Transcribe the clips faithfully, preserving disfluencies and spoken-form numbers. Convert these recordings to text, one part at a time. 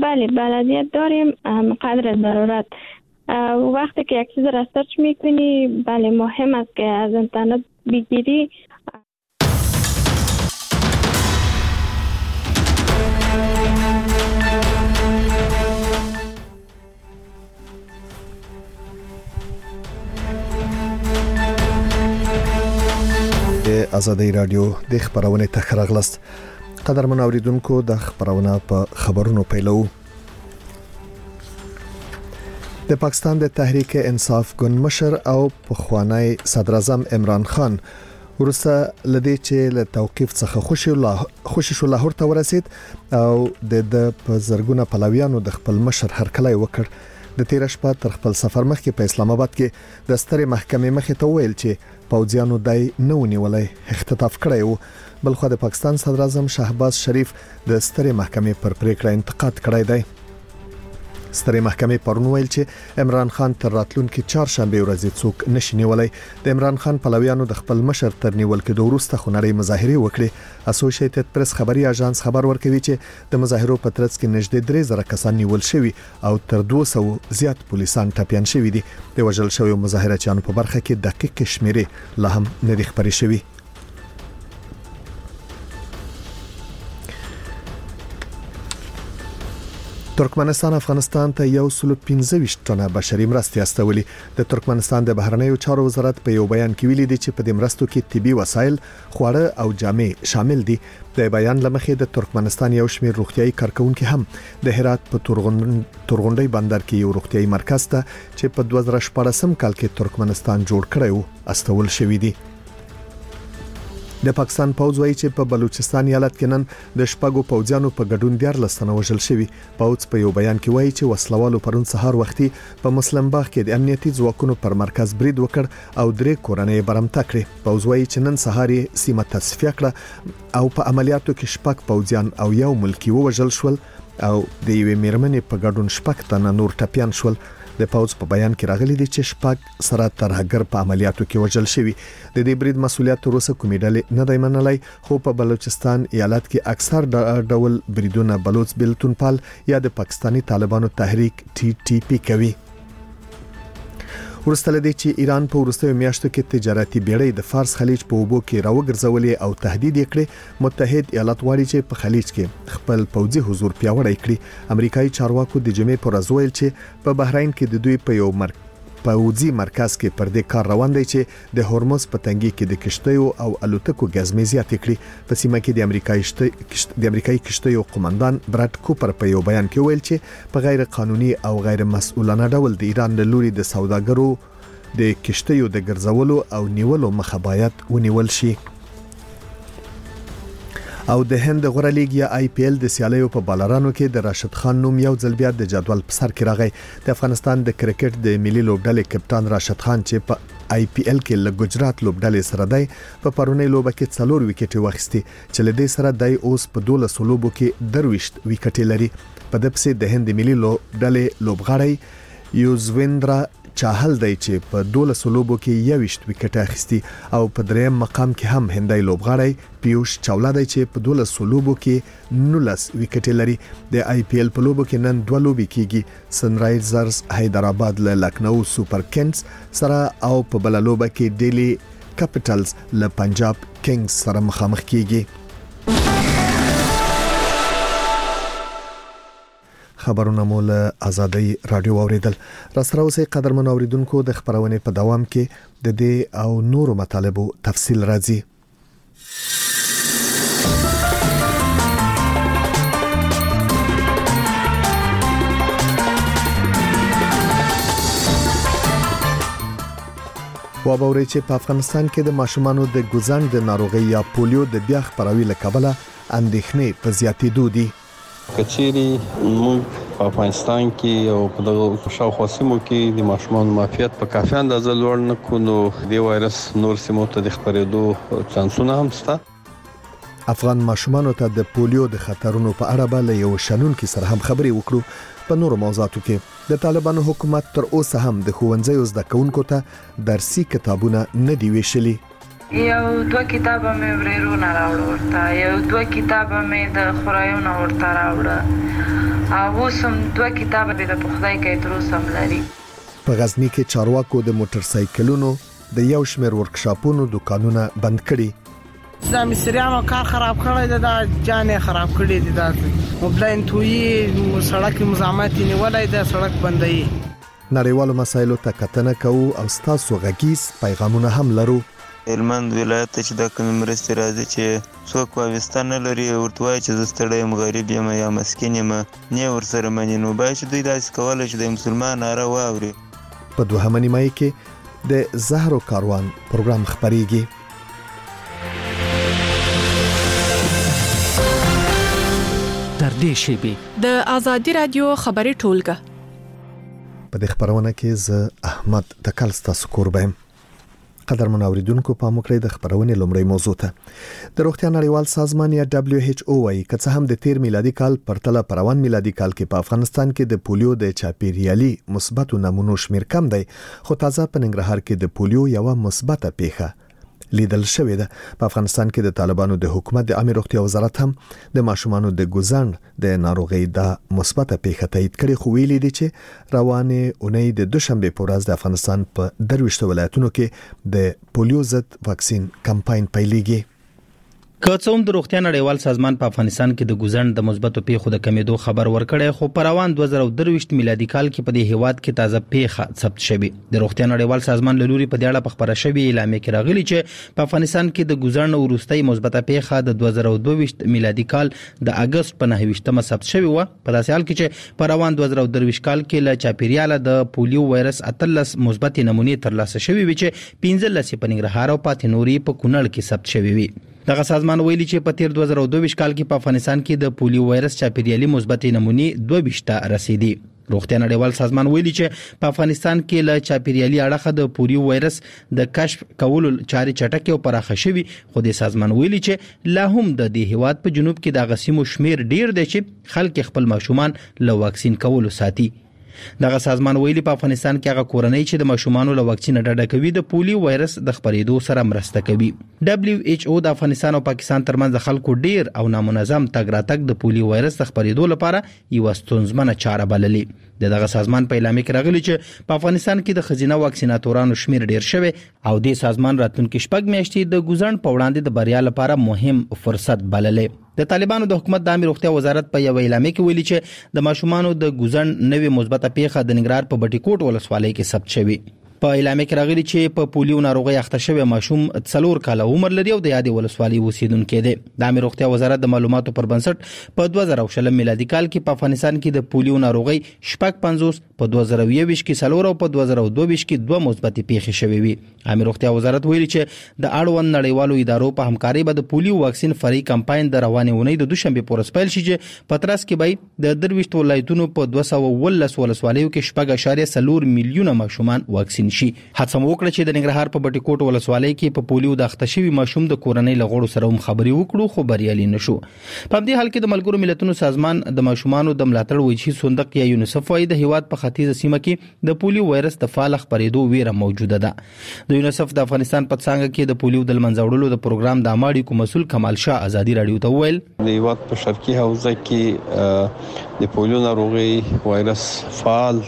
بله بلدیت داریم قدر ضرورت. وقتی که یک چیز را سرچ میکنی بله مهم است که از اینترنت بگیری. ازادي رادیو د خبرونه تخرغلست قدرمن اوریدونکو د خبرونه په خبرونو پیلو. د پاکستان د تحریک انصاف ګوند مشر او پخوانی صدر اعظم عمران خان ورسره لدی چې له توقيف څخه خوشي الله خوشي شو لاهور ته ورسید او د په زرګونه پلویانو د خپل مشر هرکلی وکړ. د تیر شپه تر خپل سفر مخکې په اسلام آباد کې د سترې محکمې مخې ته ویل چې پوځیانو دای نه ونیولای اختطاف کړی وو. بلخو د پاکستان صدر اعظم شهباز شریف د سترې محکمې پر پریکړه انتقاد کړی دی. سترې محکمې پرون ویل چې عمران خان تر راتلونکي چهارشنبه ورځې څوک نشي نیولای. د عمران خان پلویانو د خپل مشر تر نیول کېدو وروسته خونړۍ مظاهره وکړې. اسوسییټډ پریس خبري اژانس خبر ورکوي چې د مظاهرو په ترڅ کې نږدې درې زره کسان نیول شوي او تر دوه سوه زیات پولیسان ټپيان شوي دي. د وژل شوی مظاهرچیانو په برخه کې دقیق شمیرې لا هم نه دي خبري شوي. ترکمنستان افغانستان ته یو سل پنځه ویشت ټنه بشري مرستې استولې. د ترکمنستان د بهرنیو چارو وزارت په یو بیان کې ویلي دي چې په دې مرستو کې طبي وسایل، خواړه او جامې شامل دي. د بیان لمخې د ترکمنستان یو شمېر روغتيایي کارکونکو هم د هرات په تورغونډۍ بندر کې یو روغتيایي مرکز ته چې په دوه زره شپږم کال کې ترکمنستان جوړ کړی وو استول شوی دي. د پاکستان پوځ وایي چې په بلوچستان ایالت کې نن د شپږو پوځیانو په ګډون دیارلس تنه وژل شوي. پوځ په یو بیان کې وایي چې وسلوالو پرون سهار وختي په مسلم باغ کې د امنیتي ځواکونو پر مرکز برید وکړ او درې کورنۍ برمته کړې. پوځ وایي چې نن سهار یې سیمه تصفیه کړه او په عملیاتو کې شپږ پوځیان او یو ملکی وژل شول او د یوې میرمنې په ګډون شپږ تنه نور ټپيان شول. د پوځ په بیان کې راغلي دي چې شپږ سره ترهګر په عملیاتو کې وژل شوي. د دې برید مسولیت تر اوسه کومې ډلې نه دی منلای، خو په بلوچستان ایالت کې اکثر ډول بریدونه بلوچ بلتونپال یا د پاکستانی طالبانو تحریک ټي ټي پی کوي. ورسته لدی چې ایران په ورستیو میاشتو کې تجارتي بیړۍ د فارس خلیج په اوبو کې راوګرځولې او تهدید یې کړې. متحد ایالات غواړي چې په خلیج کې خپل پوځي حضور پیاوړی کړي. امریکایي چارواکو د جمعې پر ورځ ویل چې په بحرین کې د دوی په یو مرکز پوځي مرکز کې پر دې کار روان دی چې د هورمز په تنګي کې د کشتیو او الوتکو ګزمې زیاتې کړي. په سیمه کې د امریکایي د امریکایي کشتیو قومندان براد کوپر په یو بیان کې ویل چې په غیر قانوني او غیر مسؤلانه ډول د ایران له لوري د سوداګرو د کشتیو د ګرځولو او نیولو مخه باید ونیول شي. او د هند غوړه لیګ یا آی پی ایل د سیالیو په بالرانو کې د راشد خان نوم یو ځل بیا د جدول په سر کې راغی. د افغانستان د کرکټ د ملي لوبډلې کپتان راشد خان چې په آی پی ایل کې له ګجرات لوبډلې سره دی په پرونی لوبه کې څلور وکټې واخیستي چې له دې سره دی اوس په دولس لوبو کې درويشت وکټې لري. په دپسې د هند ملي لوبډلې لوبغاړی یوزویندرا چاهل دی چې په دولس لوبو کې یوشت وکټ اخیستي او په دریم مقام کې هم هندای لوبغاړی پیوش چاولا دی چې په دولس لوبو کې نولس وکټ لري. د آی پی ایل په لوبو کې نن دوه لوبې کیږي. سنرایزرز حیدرآباد له لکنو سوپر کنگز سره او په بل لوبه کې ډیلی کیپټلز له پنجاب کینګز سره مخامخ کیږي. خبرونه مول ازادي رادیو اوریدل. را سره اوسې قدرمن اوریدونکو د خبرونه په دوام کې د دې او نورو مطالبو تفصیل راځي. وابوري چې په افغانستان کې د ماشومانو د ګوزنګ د ناروغي یا پولیو د بیا خپراوي لکبله اندېښنې په زیاتېدو دي. کچېری موږ په افغانستان کې او په دغه شاوخوا سیمو کې د ماشومان معافیت په کافي اندازه لوړ نه کونو د وایرس نور سیمو ته د خپرېدو چانسونه هم شته. افغان ماشومانو ته د پولیو د خطرونو په اړه به یو شنونکو سره هم خبري وکړو. په نورو موضوعاتو کې د طالبانو حکومت تر اوسه هم د ښوونځیو زده کوونکو ته درسي کتابونه نه دی ویشلي. یو دوه کتابه مې ورېرونه راوړه ورته، یو دوه کتابه مې د خورایونه ورته راوړه، او اوس هم دوه کتابه مې د خدای کوي تر اوسه هم لري. په غزني کې چارواکو د موټر سایکلونو د یو شمېر ورکشاپونو دکانونه بند کړي. دا مصریانو کار خراب کړی دی، دا جانې خراب کړی دی، دا مبلاین تویی سړک مزاحمت نیولای دی، سړک بندوي. نړیوالو مسایلو ته کتنه کوو او ستاسو غږیز پیغامونه هم لرو. هلمند ولایت ته چې د کومې مرستې راځي چې څوک وابسته نه لري، ورته وایي چې زه ستړی یم، غریب یم یا مسکین یم، نه ورسره مني، نو باید چې دوی داسې کولی چې د مسلمان ناره واوري. په دوهمه نیمایي کې د زهرو کاروان پروګرام خپریږي. تر دې شیبې د آزادي رادیو خبري ټولګه په دې خبرونه کې زه احمد تکل ستاسو کوربم. قدر منوریدونکو په موکړې د خبرونې لومړی موضوع ته د روغتیا نړیوال سازمان یا دبليو ایچ او وايي که څه هم د تیر میلادي کال پرتله پروان میلادي کال کې په افغانستان کې د پولیو د چاپیریالي مثبتو نمونو شمیر کم دی، خو تازه په ننګرهار کې د پولیو یو مثبته پیښه لیدل شوې ده. په افغانستان کې د طالبانو د حکومت د عامه روغتیا وزارت هم د ماشومانو د ګوزند د ناروغي د مثبته پیښه تایید کړي، خو ویلي دي چې روانه اونۍ د دوشنبه په ورځ د افغانستان په درويشت ولایتونو کې د پولیو ضد واکسین کمپاین پیلېږي. که څه هم د روغتیا نړیوال سازمان په افغانستان کې د ګوزند د مثبتو پیښو د کمیدو خبر ورکړی، خو په روان دوه زره درویشت میلادي کال کې په دې هیواد کې تازه پیښه ثبت شوې. د روغتیا نړیوال سازمان له لوري په دې اړه په خبره شوې اعلامیه کې راغلي چې په افغانستان کې د ګوزند وروستۍ مثبته پیښه د دوه زره دوه میلادي کال د اگست په نهه ویشتمه ثبت شوې و. په داسې حال کې چې په روان دوه زره درویشت کال کې له چاپیریاله د پولیو وایرس اتلس مثبت نمونې ترلاسه شوې وي چې پنځلس په ننګرهار او پاتې نوري په کونړ کې ثبت شوې وي. دغه سازمان ویلي چې په تیر دوه زره دوه کال کې په افغانستان کې د پولیو وایرس چاپیریالي مثبت نمونې دوه ویشت رسیدي. روغتیا نړیوال سازمان ویلي چې په افغانستان کې له چاپیریالي اړخه د پولیو وایرس د کشف کولو چارې چټکې او پراخه شوي، خو د سازمان ویلي چې لا هم د دې هیواد په جنوب کې د غسیمو شمیر ډیر دی چې خلک خپل ماشومان له واکسین کولو ساتي. دغه سازمان ویلي په افغانستان کې هغه کورنۍ چې د ماشومانو له واکسین ډډه کوي د پولیو وایرس د خپرېدو سره مرسته کوي. دبليو ایچ او د افغانستان او پاکستان ترمنځ خلکو ډیر او نامنظم تګ راتګ د پولیو وایرس د خپرېدو لپاره یو ستونزمنه چاره بللې. دغه سازمان په اعلامیه کې راغلی چې په افغانستان کې د خزینه واکسیناتورانو شمیر ډیر شوی او د سازمان راتلونکي شپږ میاشتې د ګوزند په وړاندې د بریا لپاره مهم فرصت بللې. د طالبانو د حکومت د عامه روغتیا وزارت په یو اعلامیه کې ویلي چې د ماشومانو د ګوزند نوې مثبته پیښه د ننګرهار په بټي کوټ ولسوالۍ کې ثبت شوې. په اعلامیه کې راغلي چې په پولیو ناروغي اخته شوی ماشوم څلور کاله عمر لري او د یادې ولسوالۍ اوسیدونکی دی. د عامه روغتیا وزارت د معلوماتو پر بنسټ په دوه زره شل میلادي کال کې په افغانستان کې د پولیو ناروغي شپږ پنځوس، په دوه زره یوویشت کې څلور او په دوه زره دوه ویشت کې دوه مثبت پیښې شوې وي. عامه روغتیا وزارت ویلي چې د اړوند نړیوالو ادارو په همکارۍ به د پولیو واکسین فري کمپاین د روانې اونۍ د دوشنبه په ورځ پیل شي چې په ترڅ کې به د درويشت ولایتونو په دوه سوه ولس ولسوالیو کې شپږ اعشاریه څلور میلیونه ماشومان واکسین شي. هڅه وکړه چې د ننګرهار په بټي کوټ ولسوالۍ کې په پولیو د اخته شوي ماشوم د کورنۍ لغړو سره هم خبري وکړو، خو بریالي نشو. په دې حال کې د ملګرو ملتونو سازمان د ماشومانو د ملاتړ ویشي صندوق یا یونیسف وايي د هیواد په ختیځه سیمه کې د پولیو وایرس د فعال خپرېدو ویره موجوده ده. د یونیسف د افغانستان په څنګه کې د پولیو د منځ وړلو د پروګرام د اماړي کو مسول کمال شاه ازادي رادیو ته ویل د هیواد په شرقي حوزه کې د پولیو ناروغي وایرس فعال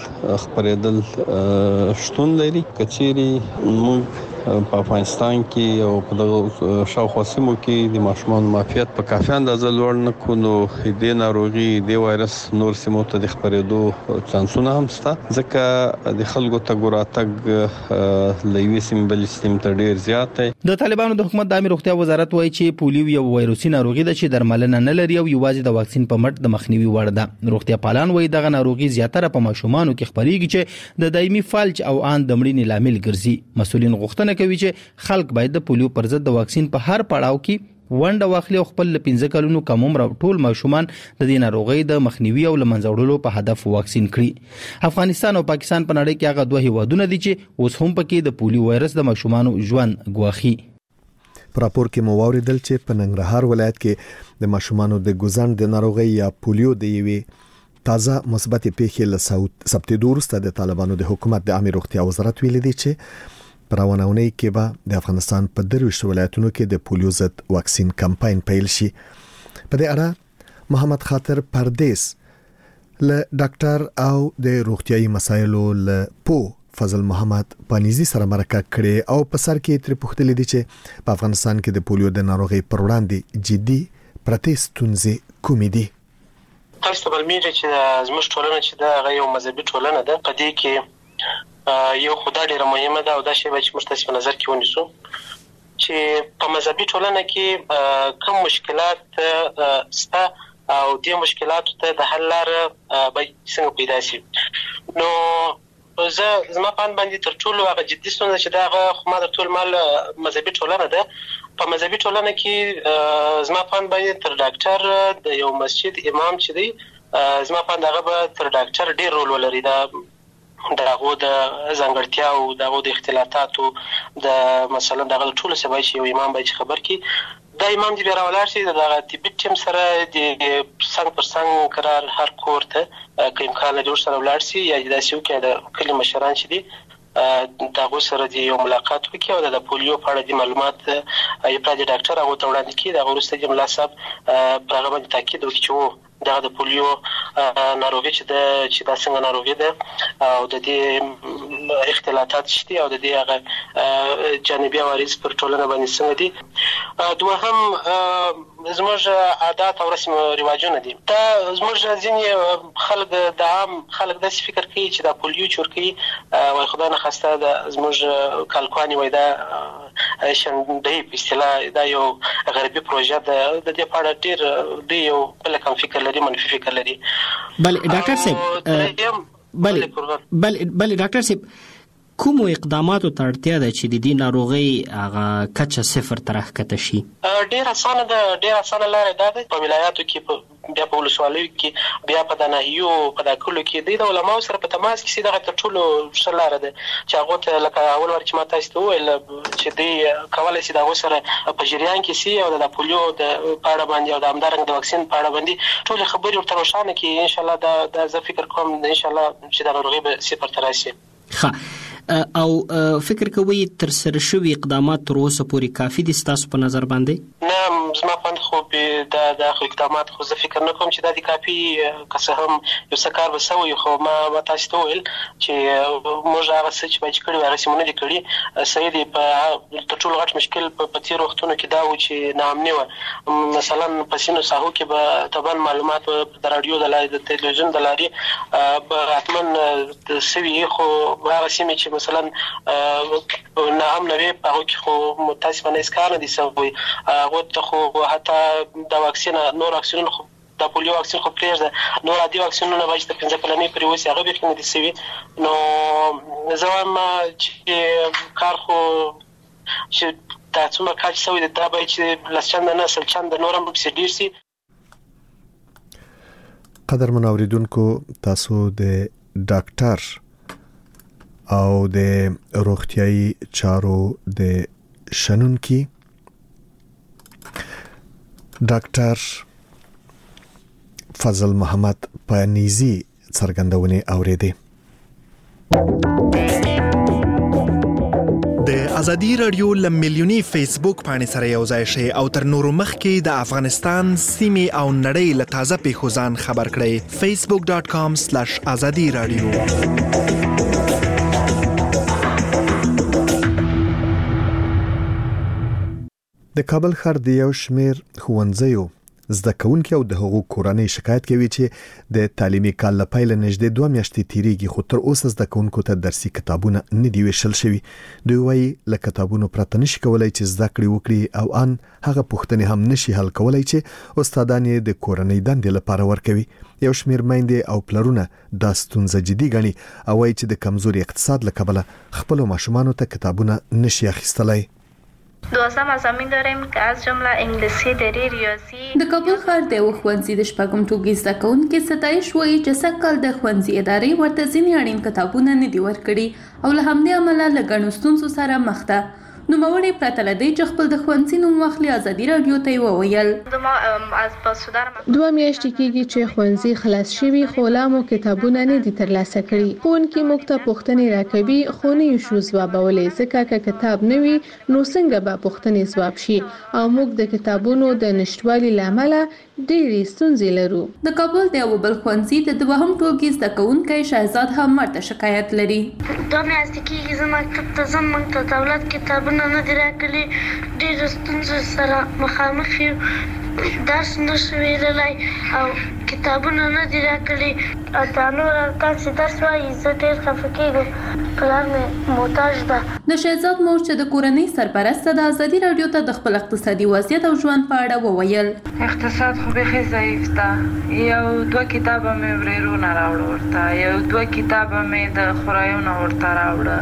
خپرېدل شتون لري. کچيري موږ په افغانستان کې او په دغه شاوخوا سیمو کې د ماشومان معافیت په کافي اندازه لوړ نه کو، نو د ناروغي د وایرس نور سیمو ته د خپرېدو چانسونه هم شته، ځکه د خلکو ته ګوراتګ لوي سیمه بل سیمه ته ډیر زیات دی. د طالبانو د حکومت د عامه روغتیا وزارت وایي چې پولیو یو وایروسي ناروغي ده چې درملنه نه لري او یوازې د واکسین په مټ د مخنیوي وړ ده. روغتیا پالان وایي دغه ناروغي زیاتره په ماشومانو کې خپرېږي چې د دایمي فلج او ان د مړینې لامل ګرځي. مسؤلین غوښتنه کوي چې خلک باید د پولیو پر ضد د واکسین په هر پړاو کې ونډه واخلي او خپل پنځه کلونو کم عمر ټول ماشومان د دې ناروغۍ د مخنیوي او لمنځه وړلو په هدف واکسین کړي. افغانستان او پاکستان په نړۍ کې هغه دوه هیوادونه دي چې اوس هم پکې د پولیو وایرس د ماشومانو ژوند ګواخي. په راپور کې مو واوریدل چې په ننګرهار ولایت کې د ماشومانو د ګوزند د ناروغۍ یا پولیو د یوې تازه مثبت پیښې له ثبتېدو وروسته د طالبانو د حکومت د عامه روغتیا وزارت ویلي دی چې پر روانونې کې به د افغانستان په درویشت ولایتونو کې د پولیو ضد واکسین کمپاین پیل شي. په دې اړه محمد خاطر پردیس له ډاکټر او د روغتيایي مسایلو له پو فضل محمد پانیزی سره مرکه کړي او په سر کې تر پوښتلې دي چې په افغانستان کې د پولیو د ناروغي پر وړاندې جدي پرتې ستونزې کومې دي. تاسو ته معلومیږي چې زموږ ټولنه چې دا غي یو مذهبي ټولنه ده، په دې کې یو خدای ډیره مهمه ده او دا شی چې موږ تاسو په نظر کې ونیسو چې په مذهبي ټولنه کې کوم مشکلات ستا او دې مشکلاتو ته د حل لاره به څنګه پیدا شي. نو زه زما په باندې تر ټولو هغه جدي ستونزه چې دا هغه ما د ټول مال مذهبي ټولنه ده. په مذهبي ټولنه کې زما په باندې تر ډاکټر د یو مسجد امام چې دی زما په هغه به تر ډاکټر ډیر رول ولري. دا دغه د ځانګړتیا او دغه د اختلافاتو د مثلا دغه ټول سبا چې یو امام به خبر کی دا امام دی راولار شي دغه طبي ټیم سره د څنګه پر څنګه قرار هر کور ته کوم کال جوړ سره ولار شي یا د سیو کې د کلی مشران چې دی دغه سره دی یو ملاقات وکړي او د پولیو په اړه د معلومات یې پراجه ډاکټر هغه ته وړاندې کړي. د ورسته جمله صاحب په هغه باندې تاکید وکړي چې دغه د پولیو ناروغي چې د چې د څنګه ناروغي ده او د دې اختلافات شته او د دې هغه جانبي عوارض پر ټولنه باندې څنګه دي. دوهم زموږ عادات او رسم رواجونه دي. دا زموږ ځینې خلک د عام خلک د فکر کوي چې د پولیو چورکي وای خدای نه خواسته د زموږ کالکواني وای دا شندې په اصطلاح دا یو غربي پروژه ده. د دې په اړه ډیر دی یو بل کوم فکر لري منفي فکر لري. بل ډاکټر صاحب بل بل بل ډاکټر صاحب کوم اقداماتو ته اړتیا ده چې د دې ناروغي هغه کچه صفر تر راکته شي؟ ډیر اسانه ده ډیر اسانه لاره ده. په ولایاتو کې بیا په ولسوالیو کې بیا په د ناحیو په د کلو کې د علماو سره په تماس کې دغه تر ټولو ښه لاره ده چې هغه ته لکه اول ور چې ما تاسو ته ویل چې دی کولای شي دغه سره په جریان کې سي او د پولیو د پاړه باندې او د همدارنګ د واکسین پاړه باندې ټول خبرې ورته روښانه کې ان شاء الله دا د زه فکر کوم ان شاء الله چې د ناروغي به صفر تر راشي. ښه او فکر کوي تر سره شوی اقدامات تر اوسه پورې کافي دي ستاسو په نظر باندې؟ نه زما په خو دا د اقدامات خو زه فکر نه کوم چې دا د کافي که څه هم یو څه کار وسوي خو ما تاسو ته ویل چې موږ هغه څه چې باید کړی هغه سیمونه دي کړی صحیح دي. په تر ټولو غټ مشکل په تیر وختونو کې دا و چې ناامني و. مثلا په سینو ساحو کې به طبعا معلومات د رادیو د لارې د تلویزیون د لارې به حتما سوي خو هغه سیمې چې مثلا نه هم نه وي هغه کې خو متاسفانه اسکار نه دي سوي. هغه ته خو حتی د واکسین نور واکسینونه خو د پولیو واکسین خو پرېږده نور عادي واکسینونه باید د پنځه کلمې پرې وسی هغه به نه دي سوي. نو زه وایم چې کار خو چې دا څومره کار شوی دی دا باید چې لسچند نه سل چند نور هم پسې ډېر سي. قدر منوریدونکو تاسو د ډاکټر او د روغتيایي چارو د شنونکي ډاکټر فضل محمد پانیزی څرګندونه اوریدي. د ازادي رادیو لملیونی فیسبوک باندې سره یو ځای شي او تر نورو مخکې د افغانستان سیمه او نړۍ له تازه پیښو ځان خبر کړئ. facebook dot com slash azadi radio. د کابل ښار د یو شمیر ښوونځیو زده کوونکي او د حقوق کورنۍ شکایت کوي چې د تعلیمي کال له پیل نږدې دوه میاشتې تیریږي خو تر اوسه زده کوونکو ته درسي کتابونه نه دی ویشل شوی. دوی وايي له کتابونو پرته نشي کولای چې زده کړې وکړي او ان هغه پوښتنې هم نشي حل کولای چې استادان یې د کورنۍ دندې لپاره ورکوي. یو شمیر میندې او پلرونه دا ستونزه جدي ګڼي او وايي چې د کمزوري اقتصاد له کبله خپل ماشومانو ته کتابونه نشي اخیستلای. دوازده مضامین داریم که از جمله انګلیسي، دری، ریاضي. د کابل ښار د ښوونځي د شپږم ټولګي زده کوونکي ستایش وایي چې سږکال د ښوونځي ادارې ورته ځینې اړین کتابونه نه دي ورکړي او له همدې امله له ګڼو ستونزو سره مخ ده. نوموړی پرته له دې چې خپل د ښوونځي نوم واخلي ازادي راډیو ته یې وویل دوه میاشتې کېږي چې ښوونځي خلاص شوي خو لا مو کتابونه نه دي ترلاسه کړي. ښوونکي موږ ته پوښتنې راکوي خو نه یې شو ځوابولی ځکه که کتاب نه وي نو څنګه به پوښتنې ځواب شي او موږ د کتابونو د نشتوالي له امله ډېرې ستونزې لرو. د کابل د یوه بل ښوونځي د دوهم ټولګي زده کوونکی شهزاد هم ورته شکایت لري. دوه میاشتې کېږي زه مکتب ته ځم، موږ ته دولت کتابونه نه دي راکړي، ډېرو ستونزو سره مخامخ یو، درس نشو ویللی او کتابونه نه دي راکړي. دا نور ارکان چې درس وایي زه ډېر خفه کېږم، پلار مې محتاج ده. د شهزاد مور چې د کورنۍ سرپرسته د ازادي راډیو ته د خپل اقتصادي وضعیت او ژوند په اړه وویل. اقتصاد خو بیخي ضعیف ده. یو دوه کتابه مې ورېرونه راوړه ورته، یو دوه کتابه مې د خورایونه ورته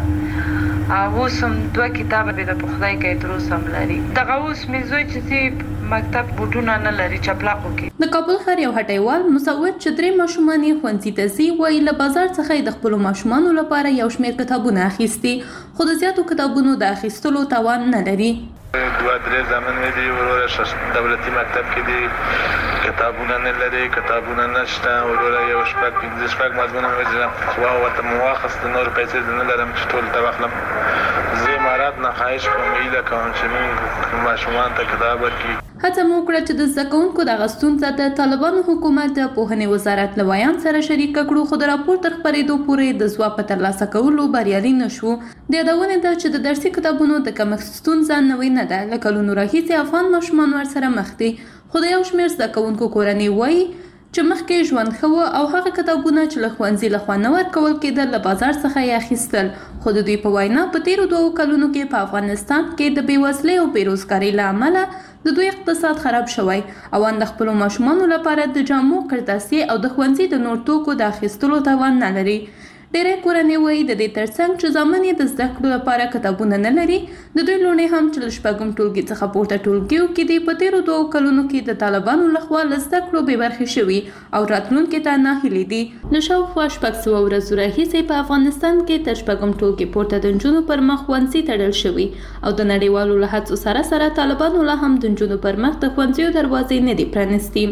راوړه او اوس هم دوه کتابه مې د پخلی کوي تر اوسه هم لري. دغه اوس مې زوی چې ځي مکتب بوټونه نه لري چپلاقو کې. د کابل ښار یو هټیوال مصور چې درې ماشومان یې ښوونځي ته ځي وایي له بازار څخه یې د خپلو ماشومانو لپاره یو شمېر کتابونه اخیستي خو د زیاتو کتابونو د اخیستلو توان نه لري. دوه درې زامن مې دي، وروره دولتي مکتب کې دي، کتابونه نه لري، کتابونه نشته، وروره یو شپږ پنځه شپږ مضمونه مې وجدم خو ورته مې واخیست، نور پیسې نه لرم چې ټول ته واخلم. زه امارات نه خواهش کوم هیله کوم چې موږ ماشومان ته کتاب ورکړي. هڅه مو وکړه چې د زده کوونکو دغه ستونزه د طالبانو حکومت د پوهنې وزارت له ویان سره شریکه کړو خو د راپور تر خپرېدو پورې د ځواب په ترلاسه کولو بریالي نه شو. د یادونې ده چې د درسي کتابونو د کمښت ستونزه نوې نه ده. له کلونو راهیسې افغان ماشومان ورسره مخ دي خو د یو شمېر زده کوونکو کورنۍ وایي چې مخکې ژوند ښه و او هغه کتابونه چې له ښوونځي لخوا نه ورکول کېدل له بازار څخه یې اخیستل. خو د دوی په وینا په تېرو دوو کلونو کې په افغانستان کې د بېوزلۍ او بېروزګارۍ له امله د دوی اقتصاد خراب شوی او ان د خپلو ماشومانو لپاره د جامو، کرتاسي او د ښوونځي د نور توکو د اخیستلو توان نه لري. ډېری کورنۍ وایي د دې ترڅنګ چې زامن یې د زده کړو لپاره کتابونه نه لري، د دوی لوڼې هم چې له شپږم ټولګي څخه پورته ټولګیو کې دي په تېرو دوو کلونو کې د طالبانو لخوا له زده کړو بې برخې شوي او راتلونکي ته ناهیلي دي. له شاوخوا شپږ سوه ورځو راهیسې په افغانستان کې تر شپږم ټولګي پورته د نجونو پر مخ ښوونځي تړل شوي او د نړیوالو له هڅو سره سره طالبانو لا هم د نجونو پر مخ د ښوونځیو دروازې نه دي پرانیستي.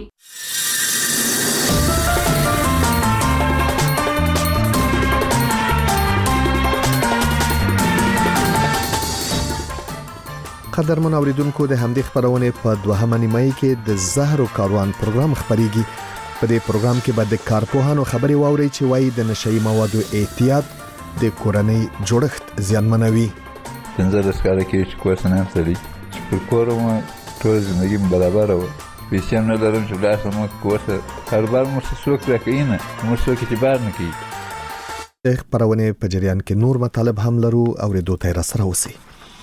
قدرمن اوریدونکو د همدې خبرونه په دوهمه نیمه کې د زهر او کاروان پروګرام خبريږي. په دې پروګرام کې به د کارپوهانو خبري واوري چې وايي د نشئی موادو احتیاط د کورنۍ جوړښت زیانمنوي. پنځه کاله کې چې کورس نه سړي چې په کومه ټول ژوندۍ برابر و پیسې نه لرم چې لاسه مو کورس کاروبار مو څوک راکې نه مو څوک چې بار نه کوي. د خبرونه په جریان کې نور مطالب هم لرو اوریدو ته را سره اوسئ.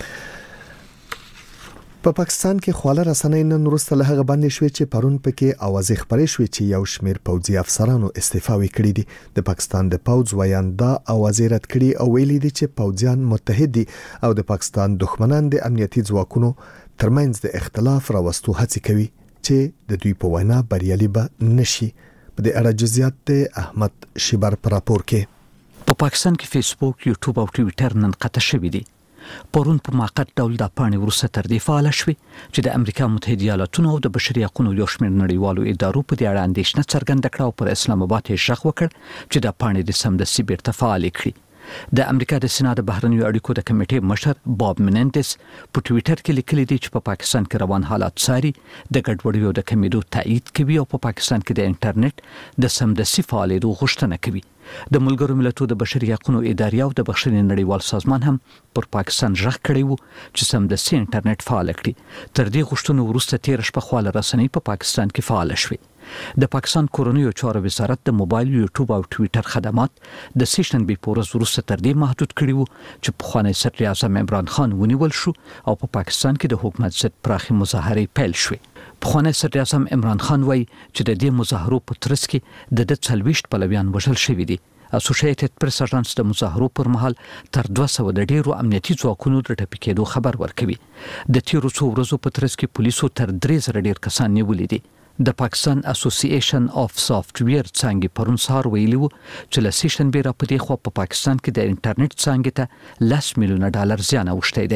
په پا پاکستان کې خواله رسنۍ نن وروسته له هغه باندې شوې چې پرون پکې اوازې خبرې شوې چې یو شمېر پوځي افسرانو استعفا وکړي دي. د پاکستان د پوځ ویاندا اوازې رد کړي او ویلي دي چې پوځیان متحد دي او د پاکستان دښمنان د امنیتي ځواکونو ترمنځ د اختلاف راوستو هڅې کوي چې د دوی په وینا بریالي به نشي. په دې اړه جزئیات د احمد شیبر پر راپور کې. په پاکستان کې فیسبوک، یوټیوب او ټویټر نن قطع شوي دي. پرون په موقت ډول د پاڼې وروسته تر دې فعال شوې چې د امریکا متحده ایالاتونو او د بشري حقوقو یو شمېر نړیوالو ادارو په دې اړه اندېښنه څرګنده کړه او پر اسلام آباد یې ژغ وکړ چې د پاڼې د سمدستي بیرته فعال کړي. د امریکا د سنا د بهرنیو اړیکو د کمیټې مشر باب منندس په ټویټر کې لیکلي دي چې په پا پاکستان کې روان حالات څاري، د ګډوډیو د کمیدو تایید کوي او په پا پاکستان کې د انټرنیټ د سمدستي فعالېدو غوښتنه کوي. د ملګرو ملتونو د بشري حقوقو ادارې او د بخښنې نړیوال سازمان هم پر پاکستان ژغ کړی وو چې سمدستي انټرنیټ فعال کړي. تر دې غوښتنو وروسته تیر شپه خواله رسنۍ په پاکستان کې فعال شوې. د پاکستان کورنیو چارو وزارت د موبایل، یوټیوب او ټویټر خدمات د سیشن بي پورز وروسته تر دې محدود کړي وو چې پخوانی صدر اعظم عمران خان ونیول شو او په پاکستان کې د حکومت ضد پراخي مظاهرې پیل شوې. پخوانی صدر اعظم عمران خان وایي چې د دې مظاهرو په ترڅ کې د د څلويشت پلویان وژل شوي دي. اسوسییټډ پریس اژانس د مظاهرو پر مهال تر دوه سوه د ډیرو امنیتي ځواکونو د ټپي کېدو خبر ورکوي. د تیرو څو ورځو په ترڅ کې پولیسو تر درې زره ډیر کسان نیولي دي. د پاکستان اسوسییشن اف سافټویر څانګې پرون سهار ویلي وو چې له سیشن بي را په دې خوا په پاکستان کې د انټرنیټ څانګې ته لس میلیونه ډالر زیان اوښتی دی.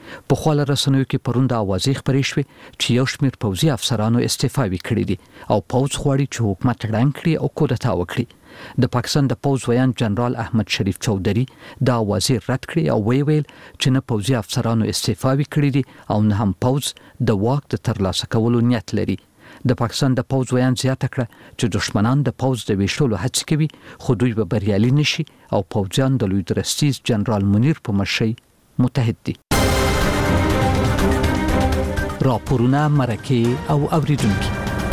په خپل رسنیو کې پروند اوازې خبرې شوې چې یو شمېر پوځي افسرانو استعفاوي کړې دي او پوځ غواړي چې حکومت ړنګ کړي او کودتا وکړي. د پاکستان د پوځ ویان جنرال احمد شریف چودري دا اوازې رد کړې او ویل چې نه پوځي افسرانو استعفاوي کړې دي او نه هم پوځ د واک د ترلاسه کولو نیت لري. د پاکستان د پوځ ویان زیاته کړه چې دښمنان د پوځ د ویشلو هڅې کوي خو دوی به بریالي نشي او پوځیان د لوی درستیز جنرال منیر په مشرۍ متحد دي. راپورونه مرکه او اوریدونکو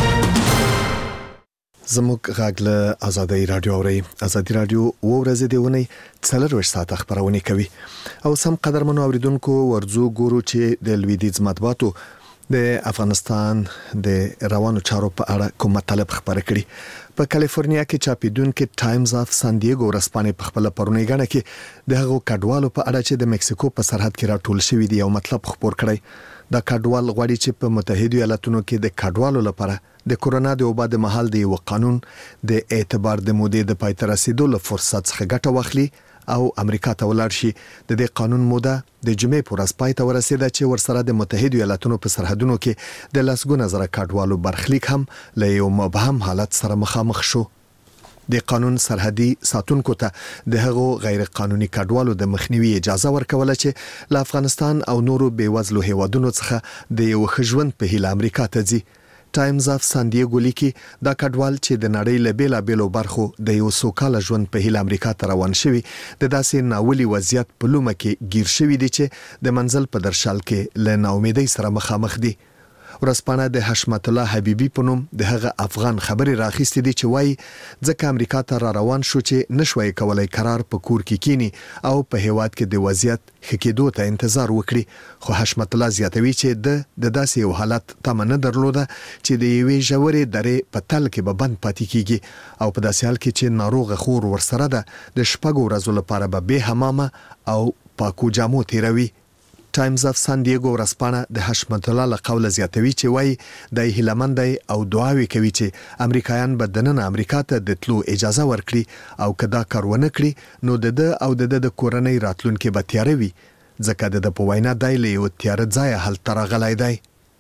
زموږ غاګله آزادۍ رادیو اوري. آزادۍ رادیو و ورځې دی ونی څلور ساعت خبرونه کوي او سم قدرمنو اوریدونکو ورزو ګورو چې د لویدیز مطبوعاتو د افغانستان د روانو چارو په اړه کوم مطلب خبره کړي. په کالیفورنیا کې چاپیدونکو ټایمز اف سان دیګو ورسپانې په خپل پرونی غاڼه کې د هغو کډوالو په اړه چې د مکسیکو په سرحد کې راټول شوی دی یو مطلب خبر کړی. دا کډوال غواړي چې په متحده ایالاتونو کې د کډوالو لپاره د کورونا د وبا د مهال دی یو قانون د اعتبار د مودې د پای ته رسیدو له فرصت څخه ګټه واخلي او امریکا ته ولاړ شي. د دې قانون موده د جمعې پر ورځ پای ته ورسیده چې ورسره د متحده ایالاتونو په سرحدونو کې د لسګونه زره کډوالو برخلیک هم له یو مبهم حالت سره مخامخ شو. د قانون سرحدي ساتونکو ته د هغو غیر قانوني کډوالو د مخنیوي اجازه ورکوله چې له افغانستان او نورو بیوزلو هیوادونو څخه د یو خجوند په هیله امریکا ته ځي. ټایمز اف سان دیګو لیکي دا کډوال چې د نړۍ له بیلابېلو برخو د یو سوکاله ژوند په هیله امریکا ته روان شوي د داسې ناولي وضعیت په لومه کې گیر شوي دي چې د منزل په درشل کې له ناامیدۍ سره مخامخ دي. ورسپانه د حشمت الله حبیبي په نوم د هغه افغان خبري راخېستې دي چې وایي ځکه امریکا ته را روان شو چې نشوي کولای قرار په کور کې کینی او په هیواد کې د وضعیت خکېدو ته انتظار وکړي. خو حشمت الله زیاتوي چې د د داسې یو حالت تمنه درلوده چې د یوې ژورې درې په تل کې به بند پاتې کیږي او په داسې حال کې چې ناروغ خور ورسره ده د شپږو ورځو لپاره به به حمامه او پاکو جامو تیروي. ټایمز اف سان دیګو ورسپانه د حشمت الله له قوله زیاتوي چې وایي د هیلمندۍ او دعاوي کوي چې امریکایان به د نن امریکا ته د تلو اجازه ورکړي او کدا کار ونه کړي نو د د او د د کورنۍ راتلونکو به تیار وي ځکه د په وینا دایلې او تیار ځای حل ترغلای دی.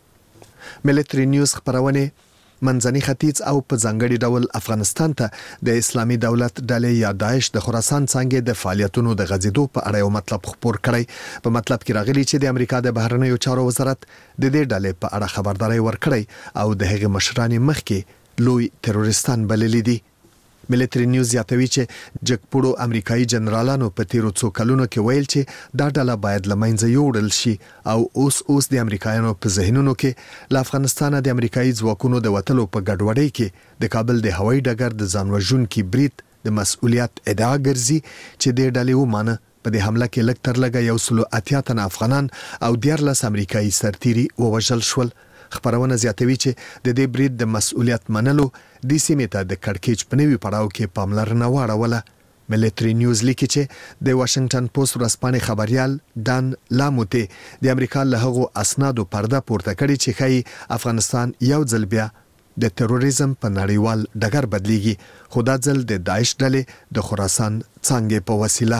ملټری نیوز خبرونه منځني ختیځ او په ځانګړي ډول افغانستان ته د اسلامي دولت ډلې یا داعش د خراسان څنګه د فعالیتونو د غځیدو په اړه یو مطلب خبر کړی. په مطلب کې راغلي چې د امریکا د بهرنیو چارو وزارت د دې ډلې په اړه خبرداري ورکړی او د هغې مشران مخکې لوی تروریستان بللي دي. ملټری نیوز یاتوي چې جګپوړو امریکایي جنرالانو په تیرو څو کلونو کې ویل چې دا ډله باید لمنځه یوړل شي او اوس اوس د امریکایانو په ذهنونو کې له افغانستان د امریکایي ځواکونو د وټلو په ګډوډۍ کې د کابل د هوایي ډګر د ځانوژونکي برید د مسؤلیت ادعا ګرځي چې د ډلې ومانه په دې حمله کې لږ تر لږه یو سلو اتیا تن افغانان او دیارلس امریکایي سرتیري ووژل شول. خبرونه زیاتوي چې د دې برید د مسؤلیت منلو د سیمې ته د کړکېچ په نوي پړاو کې پاملرنه واړوله. ملټری نیوز لیکي چې د واشنگټن پوسټ ورځپاڼې خبريال ډان لاموته د امریکا له هغو اسنادو پرده پورته کړي چې ښایي افغانستان یو ځل بیا د تروریزم په نړیوال ډګر بدلیږي خو دا ځل د داعش ډلې د خراسان څنګه په وسیله.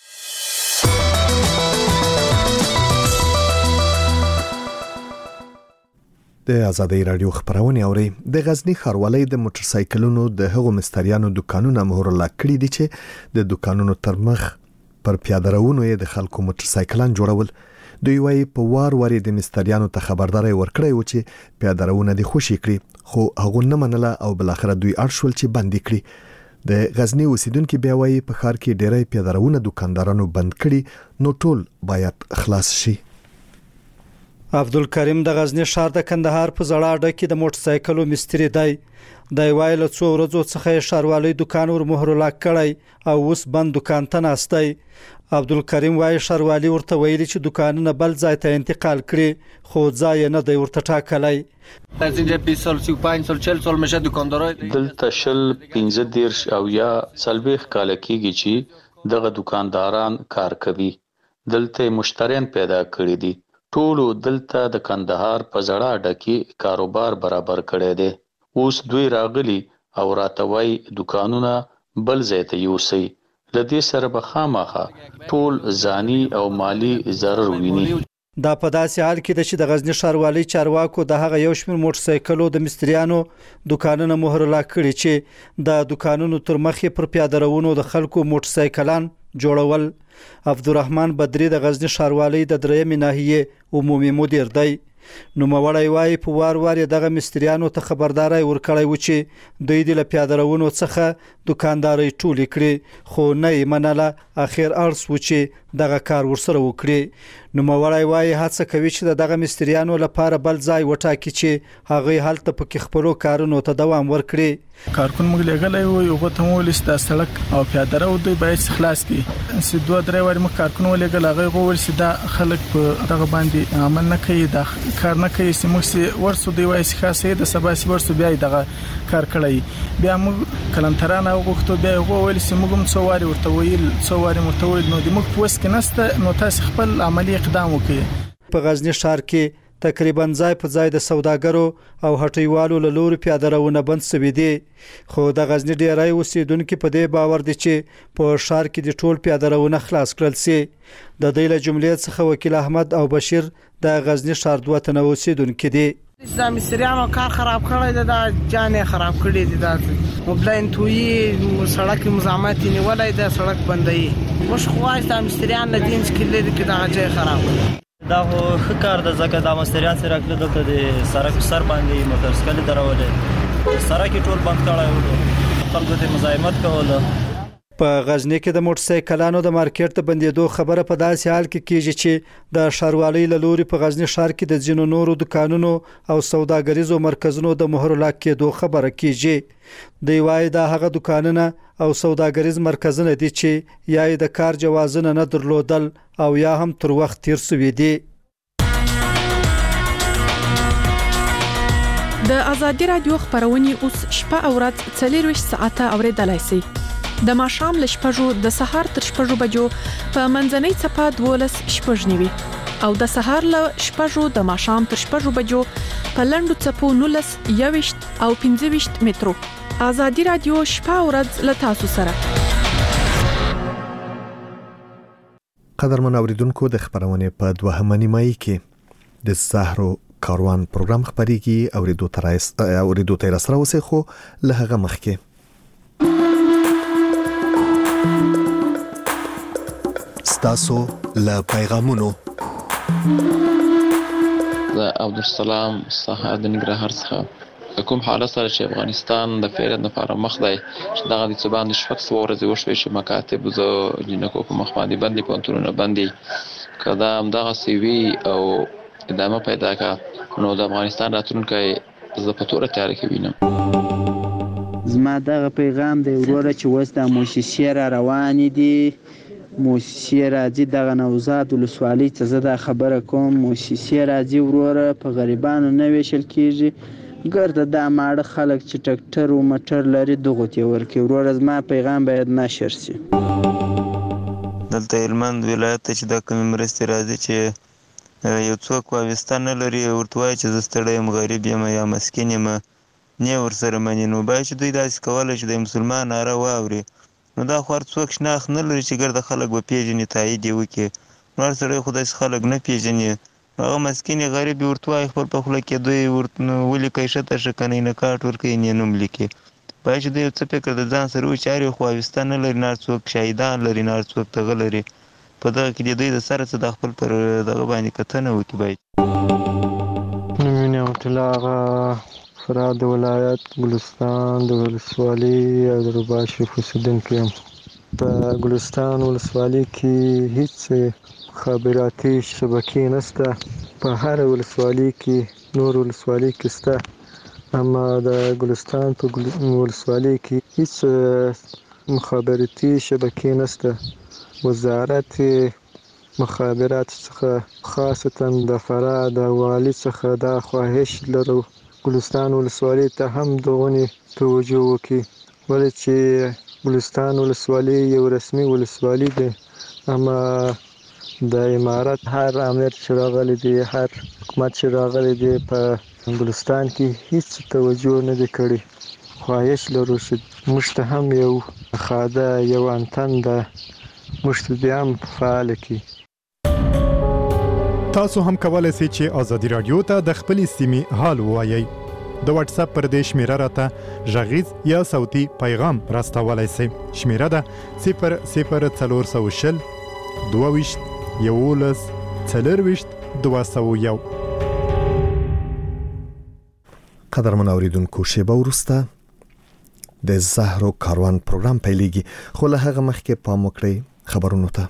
د آزادۍ رادیو خبرونه اوري. د غزنی ښاروالۍ د موټر سایکلونو د هغو مستریانو دکانونه مهر لا کړی دي چې د دکانونو ترمخ پر پیاده روونو یې د خلکو موټر سایکلان جوړول. دوی وايي په وار وار د مستریانو ته خبرداري ورکړی و چې پیاده روونه دي خوشي کړی خو هغه نه منله او بل اخر دوی ارشول چې بندي کړی. د غزنی اوسیدونکو بیا وايي په ښار کې ډېرې پیاده روونه دکاندارانو بند کړي نو ټول باید خلاص شي. عبدالکریم د غزنی ښار د کندهار په زړه اډه کې د موټر سایکلو مستری دی. د وایله څو ورځو څخه ښاروالۍ دکان ور مهر لا کړی او اوس بند دکان ته ناشتي. عبدالکریم وايي ښاروالۍ ورته ویلي چې دکانونه بل ځای ته انتقال کړي خو ځای نه دی ورته ټاکلی. دلته شل پنځه دیرش او یا څلوېښت کاله کېږي چې دغه دکانداران کار کوي. دلته مشتریان پیدا کړي دي. ټولو دلته د کندهار په زړه اډه کې کاروبار برابر کړی دی. اوس دوی راغلي او راته وایي دکانونه بل ځای ته یوسئ. له دې سره به خامخا ټول ځاني او مالی ضرر ویني. دا په داسې حال کې چې د غزنی ښاروالۍ چارواکو د هغه یو شمېر موټر سایکلو د مستریانو دکانونه مهر لا کړي چې د دکانونو تر مخې پر پیاده روونو د خلکو موټر سایکلان جوړول. عبدالرحمن بدری د غزنی ښاروالۍ د درېیمې ناحیې عمومي مدیر دی. نو موړی وای په وار وار دغه مستریانو ته خبرداري ورکړی و چې دوی د پیاده روونو څخه دکانداري ټولې کړي، خو نه یې منله. اخر ارس و چې دغه کار ورسره وکړي. نو موړی وای هڅه کوي چې دغه مستریانو لپاره بل ځای وټاکي چې هغه هلته په خپلو کارونو ته دوام ورکړي. کارکون موږ لګلای وو یو ته مو لسته سړک او پیاده رو دوی باید خلاص کړي. سې دوه درې واری موږ کارکون ولګل هغه غوړ سي دا خلک په دغه باندې عمل نه کوي، دا کار نه کوي. سې موږ سي ورسو دی وای سي خاصه د سبا سي ورسو بیا دغه کار کړی. بیا موږ کلمترانه وغوښتو بیا غوړ سي موږ هم څواري ورته ویل څواري ورته ویل نو د موږ پوس کې نسته نو تاسو خپل عملی اقدام وکړي. په غزنی ښار کې تقریبا ځای په ځای د سوداګرو او هټیوالو له لوري پیاده روونه بند شوي دي. خو د غزنی ډیری اوسیدونکو په دې باور دي چې په ښار کې د ټول پیاده روونه خلاص کړل شي. د دې له جملې څخه وکیل احمد او بشیر د غزنی ښار دوه تنه اوسیدونکو دي. د مستریانو کار خراب کړی دی، دا جانې خراب کړی دي. دا موبلاین توي سړک مزاحمت نیولای دی، سړک بندي. مش خوای د مستریان نه دین کې لري کې دا ځای خراب کړی. دا خو خکار د زکه د مستریان سره کله دلته د سرک سر باندې موټر سایکل درولې سرک ټول بند کړای وو، خلکو ته مزاحمت کوله. په غزنی کې د موټر سایکلانو د مارکیټ ته بندیدو خبره په داسې حال کې کیږي چې د ښاروالۍ له لوري په غزنی ښار کې د ځینو نورو دکانونو او سوداګریزو مرکزونو د مهر لا کېدو خبره کیږي. دی وای دا هغه دکانونه او سوداګریز مرکزونه دي چې یا د کار جوازونه نه درلودل او یا هم تر وخت تیر سوي دي. د ازادي رادیو خبرونه اوس شپه او ورځ څلور ویشت ساعته اوریدلای شئ. د ماښام ل شپږو د سهار تر شپږو بجو په منځنۍ چپه دولس شپږ نیوي او د سهار ل شپږو د ماښام تر شپږو بجو په لندو چپو نولس یويشت او پنځه ویشت مترو. ازادي رادیو شپه او ورځ ل تاسو سره. قدرمن اوریدونکو د خبرونه په دوهمه نیمایي کې د سحرو کاروان پروګرام خبريږي اوریدو ترایس اوریدو تر سره وسه خو له هغه مخکې ستاسو له پیغامونو د عبدالسلام صحه د نګرهار څخه کوم حالت سره چې افغانستان د فعالیت لپاره مخ دی چې دغه د څبان شپږ سو ورځې وشوي چې مکاتب زو جنکو په مخ باندې باندې پونتونه باندې کدا هم دغه سی وی او ادامه پیدا کا نو د افغانستان راتلونکي ز په توګه تیار کوي. زما دغه پیغام دی وروره چې وس د موسسې را روان دي، موسسې راځي دغه نوزاد ولسوالۍ ته زه دا خبره کوم. موسسې راځي وروره په غریبانو نه ویشل کیږي، ګرده دا ماړه خلک چې ټکټر او موټر لري دغه تی ورکي وروره. زما پیغام باید نشر شي. دلته هلمند ولایت ته چې د کوم مرستې راځي چې یو څوک واویستان نه لري ورته وایي چې زه ستړی یم، غریب یم یا مسکین یم، نه ورسره مني. نو باید چې دوی داسې کولی چې د مسلمان ناره واوري. نو دا خو هر څوک شناخت نه لري چې ګرده خلک به پیژني، تایید یې وکړي. نو هر سړی خو داسې خلک نه پیژني. هغه مسکین غریب ورته وایي خپل په خوله کې دوی ورته ولیکئ ښه ته ښه که نه یې نکاټ ورکوي یې نوم لیکي. باید چې دوی یو څه فکر د ځان سره وچاري، خو واویسته نه لري، نه هر څوک شهیدان لري، نه هر څوک دغه لري. په دغه کې د دوی د سره څه د خپل پر دغه باندې کتنه وکړي. باید نوم یې نعمت الله آغا فراه د ولایت ګلستان د ولسوالۍ او د رباشف اوسېدونکی یم. په ګلستان ولسوالۍ کې هیڅ خابراتي شبکې نشته. په هر ولسوالۍ کې نور ولسوالۍ کې شته، اما د ګلستان په ولسوالۍ کې هیڅ مخابراتي شبکې نشته. وزارت مخابرات څخه خاصتا د فراه د والي څخه دا خواهش لرو ګلستان ولسوالۍ ته هم دغونې توجه وکړي، ولې چې ګلستان ولسوالۍ یو رسمي ولسوالۍ دی، اما د امارت هر امیر چې راغلی دی، هر حکومت چې راغلی دی، په ګلستان کې هیڅ توجه نه دی کړی. خواهش لرو چې موږ ته هم یو خاده یو انتن ده، موږ ته بیا هم فعاله کړي. تاسو هم کولای شئ چې ازادي رادیو ته د خپل سیمې حال ووایي. د واتس اپ پر دې شمیره راته غږیز یا صوتي پیغام راستولای شئ. شمیره ده صفر صفر څلور سوه شل دوه ویشت یولس څلرویشت دوه سوه یو. قدرمن اوریدونکو، شیبه وروسته د زهرو کاروان پروګرام پیلېږي، خو له هغه مخکې پام وکړئ خبرونو ته.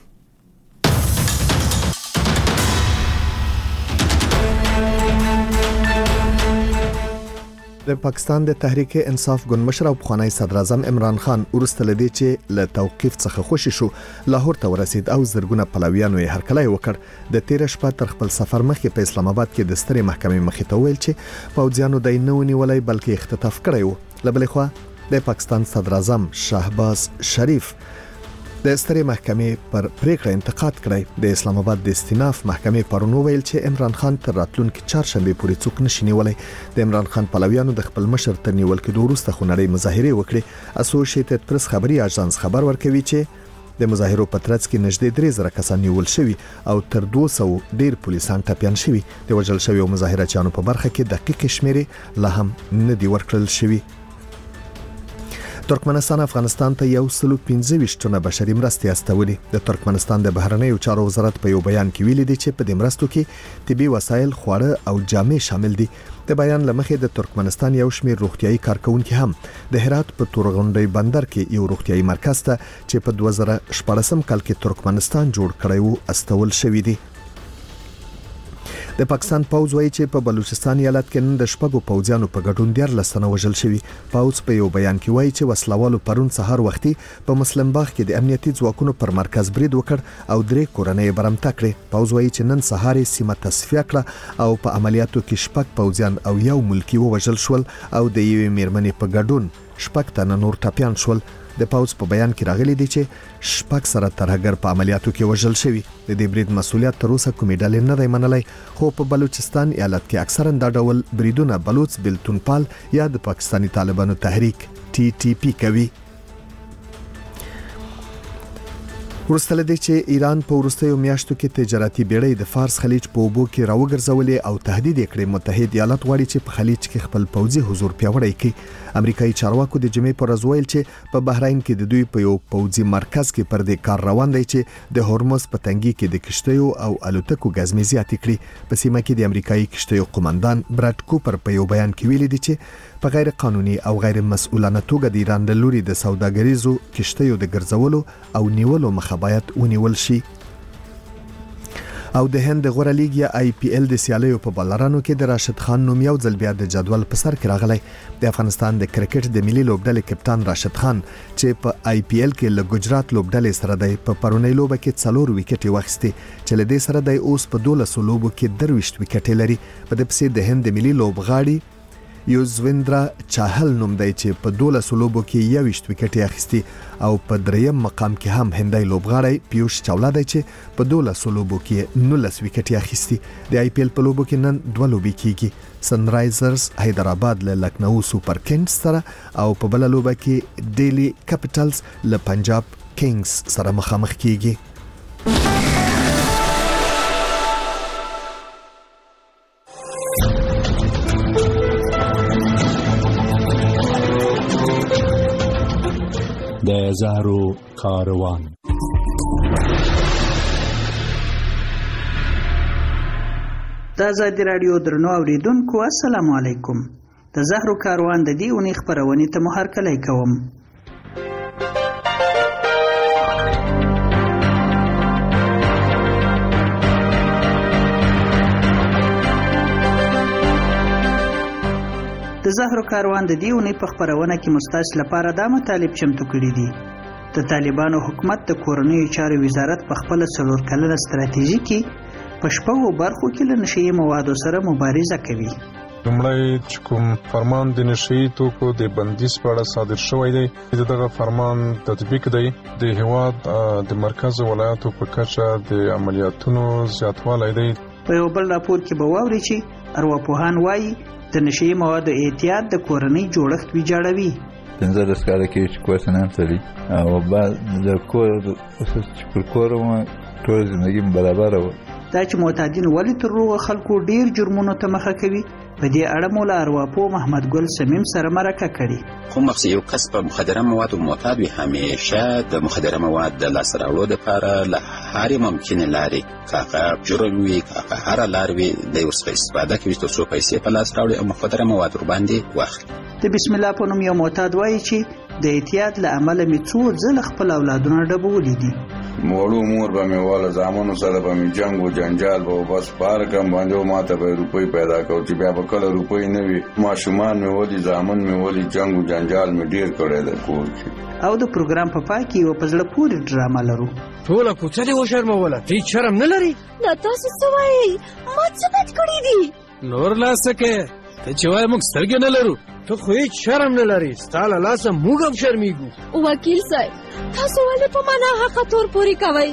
د پاکستان د تحریک انصاف ګوند مشر او پخوانی صدر اعظم عمران خان وروسته لدی چې له توقیف څخه خوشی شو لاهور ته ورسید او زرګونه پلویانو یې هرکلی وکړ. د تیر شپه تر خپل سفر مخکې په اسلام آباد کې د سترې محکمې مخې ته ویل چې پوځیانو د نه ونیولای بلکې اختطاف کړی وو. له بلې خوا د پاکستان صدر اعظم شهباز شریف د سترې محکمې پر پریکړه انتقاد کړی. د اسلام آباد د استیناف محکمې پرون ویل چې عمران خان تر راتلونکي چهارشنبه پورې څوک نشي نیولای. د عمران خان پلویانو د خپل مشر تر نیول کېدو وروسته خونړۍ مظاهره وکړې. اسوسییټډ پریس خبري اژانس خبر ورکوي چې د مظاهرو په ترڅ کې نږدې درې زره کسان نیول شوي او تر دوه سوه ډیر پولیسان ټپیان شوي. د وژل شوي او مظاهرچیانو په برخه کې دقیق شمیرې لا هم نه دی ورکړل شوی. ترکمنستان افغانستان ته یو سلو پنځه ویشت ټنه بشري مرستې استولې. د ترکمنستان د بهرنیو چارو وزارت په یو بیان کې ویلي دی چې په دې مرستو کې طبي وسایل، خواړه او جامې شامل دي. د بیان لمخې د ترکمنستان یو شمېر روغتيایي کارکونکي هم د هرات په تورغونډۍ بندر کې یو روغتيایي مرکز ته چې په دوه زره شپږم کال کې ترکمنستان جوړ کړی وو استول شوی دی. د پاکستان پوځ وایي چې په بلوچستان ایالت کې نن د شپږو پوځیانو په ګډون دیارلس تنه وژل شوي. پوځ په یو بیان کې وایي چې وسلوالو پرون سهار وختي په مسلم باغ کې د امنیتي ځواکونو پر مرکز برید وکړ او درې کورنۍ برمته کړې. پوځ وایي چې نن سهار سیمه تصفیه کړه او په عملیاتو کې شپږ پوځیان او یو ملکی وژل شول او د یوې میرمنې په ګډون شپږ تنه نور ټپیان شول. د پوځ په بیان کې راغلي دي چې شپږ سره ترهګر په عملیاتو کې وژل شوي. د دې برید مسؤلیت تر اوسه کومې ډلې نه دی منلی، خو په بلوچستان ایالت کې اکثرا دا ډول بریدونه بلوچ بلتونپال یا د پاکستاني طالبانو تحریک ټي ټي پی کوي. ورسته لدی چې ایران په ورستیو میاشتو کې تجارتي بیړۍ د فارس خلیج په اوبو کې راوګرځولې او تهدید کړي. متحد ایالات غواړي چې په خلیج کې خپل پوځي حضور پیاوړی کړي. امریکایي چارواکو د جمعې پر ورځ ویل چې په بحرین کې د دوی په یو پوځي مرکز کې پر دې کار روان دی چې د هرمز په تنګي کې د کشتیو او الوتکو ګزمې زیاتې کړي. په سیمه کې د امریکایي کشتیو قومندان براد کوپر په یو بیان کې ویلي دی چې په غیر قانوني او غیر مسؤلانه توګه د ایران د لوري د سوداګریزو کشتیو د ګرځولو او نیولو مخه باید ونیول شي. او د هند غوړه لیګ یا آی پی ایل د سیالیو په بلرانو کې د راشد خان نوم یو ځل بیا د جدول په سر کې راغلی. د افغانستان د کرکټ د ملي لوبډلې کپتان راشد خان چې په آی پی ایل کې له ګجرات لوبډلې سره د په پرونی لوبه کې څلور وکټې واخیستي چې له دې سره د اوس په دولسو لوبو کې درويشت وکټې لري. په دې پسې د هند ملي لوبغاړي یوزویندرا چاهل نوم دی چې په دولسو لوبو کې یوویشت وکټې اخیستي او په دریم مقام کې هم هندای لوبغاړی پیوش چاولا دی چې په دولسو لوبو کې نولس وکټې اخیستي. د آی پی ایل په لوبو کې نن دوه لوبې کیږي. سنرایزرز حیدرآباد له لکنو سوپر کنګز سره او په بل لوبه کې ډیلی کیپټلز له پنجاب کینګز سره مخامخ کیږي. د زهرو کاروان. د آزادي رادیو درنو اوریدونکو السلام علیکم. د زهرو کاروان د دې اونۍ خبرونې ته مو هرکلی کوم. د زهرو کاروان د دې اونۍ په خبرونه کې مستاس لپاره دا مطالب چمتو کړي دي. د طالبانو حکومت د کورنیو چارو وزارت په خپل څلور کلنه ستراتیژي کې په شپږو برخو کې له نشئی موادو سره مبارزه کوي. لومړی چې کوم فرمان د نشئی توکو د بندیز په اړه صادر شوی دی، دغه فرمان تطبیق دی. د هیواد د مرکز ولایتو په کچه د عملیاتونو زیاتوالی دی. په یو بل راپور کې به واورئ چې ارواپوهان وایي د نشئی موادو احتیاط د کورنۍ جوړښت ویجاړوي. پنځلس کاله کې چې کور ته نام تلي او بعد د کور چې پر کور مو ټول زندګي برابره وه دا چې معتادین ولې تر روغه خلکو ډیر جرمونو ته مخه کوي، په دې اړه مو له ارواپوه محمد ګل سمیم سره مرکه کړې. خو مخکې یو کس په مخدره موادو معتاد وي، همیشه د مخدره مواد د لاسته راوړلو دپاره له هرې ممکنې لارې، که هغه جرم وي، که هغه هره لار وي، دی ورڅخه استفاده کوي تر څو پیسې په لاس راوړي او مخدره مواد ورباندې واخلي. د بسم الله په نوم یو معتاد وایي چې د اعتیاد له امله مې څو ځله خپل اولادونه ډبولي دي. موړو مور به مې واله زامنو سره به مې جنګ و جنجال به بس پار کم باندې و ماته به روپۍ پیدا کوو چې بیا به کله روپۍ نه وي. ماشومان مې ولي زامن مې ولي جنګ و جنجال مې ډیر کړی دی کور کې. او د پروګرام په پای کې یو په زړه پورې ډرامه لرو. ټوله کوڅه دې وشرموله، ته هېڅ شرم نه لرې؟ دا تاسو څه وایئ؟ ما څه بد کړي دي؟ نور لا څه کوې؟ ته چې وایې موږ سترګې نه لرو، ته خو هېڅ شرم نه لرې. ستا له لاسه موږ هم شرمېږو. وکیل صاحب، تاسو ولې په ما ناحقه تور پورې کوئ؟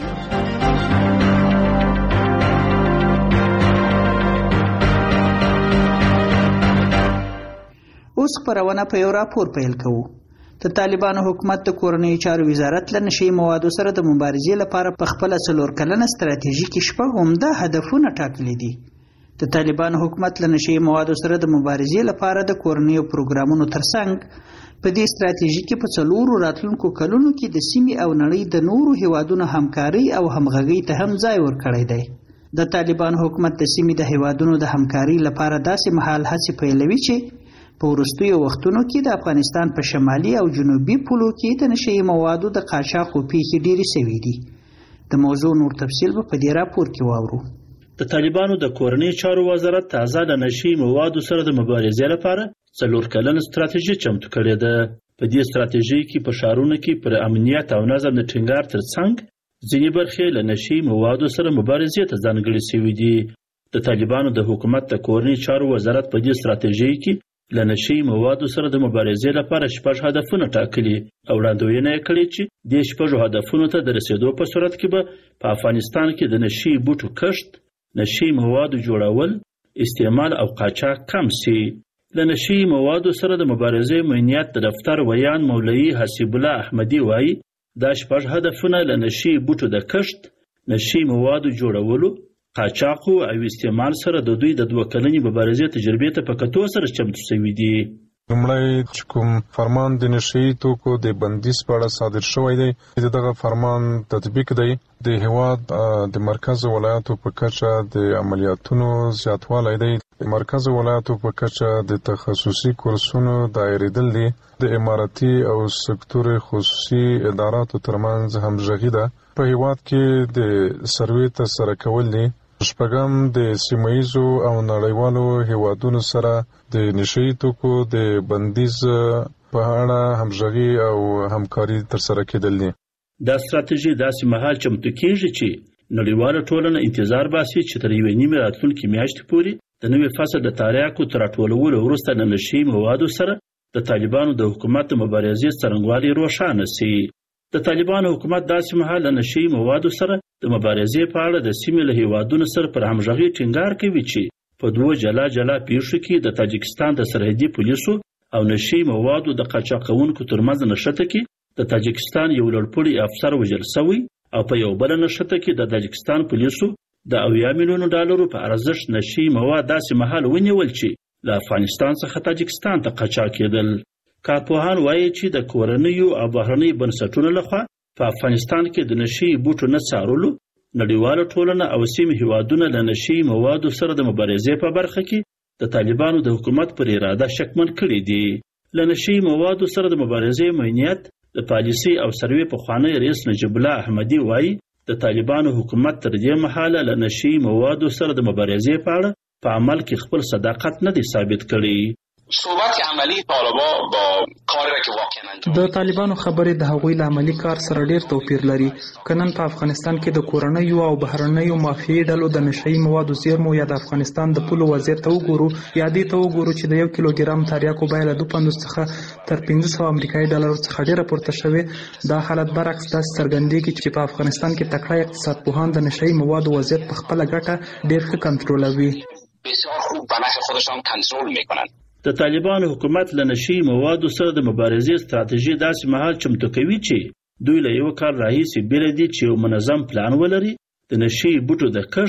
اوس خپرونه په یو راپور پیل کوو. د طالبانو حکومت د کورنیو چارو وزارت له نشي موادو سره د مبارزې لپاره په خپله څلور کلنه ستراتیژي کې شپږ عمده هدفونه ټاکلي دي. د طالبانو حکومت له نشي موادو سره د مبارزې لپاره د کورنیو پروګرامونو ترڅنګ په دې ستراتیژي کې په څلورو راتلونکو کلونو کې د سیمې او نړۍ د نورو هیوادونو همکاري او همغږۍ ته هم ځای ورکړی دی. د طالبانو حکومت د سیمې د هیوادونو د همکاري لپاره داسې مهال هڅې پیلوي چې په وروستیو وختونو کې د افغانستان په شمالي او جنوبي پولو کې د نشي موادو د قاچاقو پیښې ډېرې شوې دي. د موضوع نور تفصیل به په دې راپور کې واورو. د طالبانو د کورنۍ چارو وزارت تازه د نشي موادو سره د مبارزې لپاره څلور کلنه ستراتیژي چمتو کړې ده. په دې ستراتیژي کې په ښارونو کې پر امنیت او نظم د ټینګار ترڅنګ ځینې برخې له نشي موادو سره مبارزې ته ځانګړې شوي دي. د طالبانو د حکومت د کورنۍ چارو وزارت په دې ستراتیژي کې له نشي موادو سره د مبارزې لپاره شپږ هدفونه ټاکلي او وړاندوینه یې کړې چې دې شپږو هدفونو ته د رسېدو په صورت کې به په افغانستان کې د نشي بوټو کښت، نشي موادو جوړول، استعمال او قاچاق کم سي. له نشي موادو سره د مبارزې معنیت د دفتر ویان مولوي حسیب الله احمدي وایي دا شپږ هدفونه له نشي بوټو د کښت، نشي موادو جوړولو، قاچاقو او استعمال سره د دوی د دوه کلنې مبارزې تجربې ته په کتو سره چمتو شوي دي. لومړی چې کوم فرمان د نشي توکو د بندیز په اړه صادر شوی دی، دغه فرمان تطبیق دی. د هیواد د مرکز ولایاتو په کچه د عملیاتونو زیاتوالی دی. د مرکز ولایاتو په کچه د تخصصي کورسونو دایریدل دي. د اماراتي او سکتور خصوصي اداراتو ترمنځ همغږي ده. په هیواد کې د سروې ترسره کول دي. شپږم د سیمه‌ییزو او نړیوالو هیوادونو سره د نشي توکو د بندیز په اړه همغږي او همکاري ترسره کېدل دي. دا ستراتیژي داسې مهال چمتو کېږي چې نړیواله ټولنه انتظار باسي چې تر یوې نیمې راتلونکې میاشتې پورې د نوي فصل د تریاکو تر راټولولو وروسته له نشي موادو سره د طالبانو د حکومت د مبارزې څرنګوالی روښانه سي. د طالبانو حکومت داسې مهال له نشي موادو سره د مبارزې په اړه د سیمې له هیوادونو سره پر همغږۍ ټینګار کوي چې په دوه جلا جلا پیښو کې د تاجکستان د سرحدي پولیسو او نشي موادو د قاچاقونکو ترمنځ نښته کې د تاجکستان یو لوړپوړي افسر وژل شوی او په یو بله نښته کې د تاجکستان پولیسو د اویا میلیونو ډالرو په ارزښت نشي مواد داسې مهال ونیول چې له افغانستان څخه تاجکستان ته قاچاق کېدل. کارپوهان وایي چې د کورنیو او بهرنیو بنسټونو لخوا په افغانستان کې د نشي بوټو نه څارلو نړیواله ټولنه او سیمې هیوادونه له نشي موادو سره د مبارزې په برخه کې د طالبانو د حکومت پر اراده شکمن کړي دي. له نشي موادو سره د مبارزې معنیت د پالیسي او سروې پخوانی رئیس نجیب الله احمدي وایي د طالبانو حکومت تر دې مهاله له نشي موادو سره د مبارزې په اړه په عمل کې خپل صداقت نه دی ثابت کړی. صحبت عملی طالبان با کاری را که واقعا انجام د طالبانو خبرې د هغوی له عملی کار سره ډیر توپیر لري. کنن په افغانستان کې د کورنیو او بهرنیو مافیایي ډلو د نشئی موادو زیرمو یا د افغانستان د پولو وضعیت ته وګورو یا دې ته وګورو چې د یو کیلوګرام تریاکو بیه له دوه پنځوس څخه تر پنځه سوه امریکایي ډالرو څخه ډیره پورته شوې. دا حالت برعکس داسې څرګندېږي چې په افغانستان کې تکړه اقتصاد پوهان د نشئی موادو وضعیت په خپله ګټه ډیر ښه کنټرولوي. بسیار خوب به نفع خودشان کنترل میکنند. د طالبانو حکومت له نشي موادو سره د مبارزې ستراتیژي داسې مهال چمتو کوي چې دوی له یو کال راهیسې بیره دي چې یو منظم پلان ولري د نشي بوټو د کښت،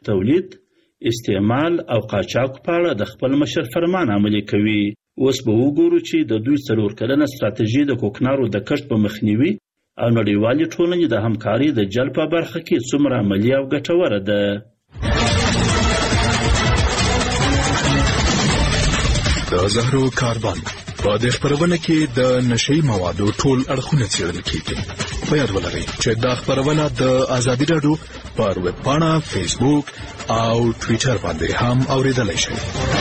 تولید، استعمال او قاچاق په اړه د خپل مشر فرمان عملي کوي. اوس به وګورو چې د دوی څلور کلنه ستراتیژي د کوکنارو د کښت په مخنیوي او نړیوالې ټولنې د همکارۍ د جلب په برخه کې څومره عملي او ګټوره ده. د زهرو کاروان په دې خپرونه کې د نشئی موادو ټول اړخونه څېړل کېږي. په یاد ولرئ چې دا خپرونه د ازادي راډیو پر ویب پاڼه، فیسبوک او ټویټر باندې هم اورېدلی شئ.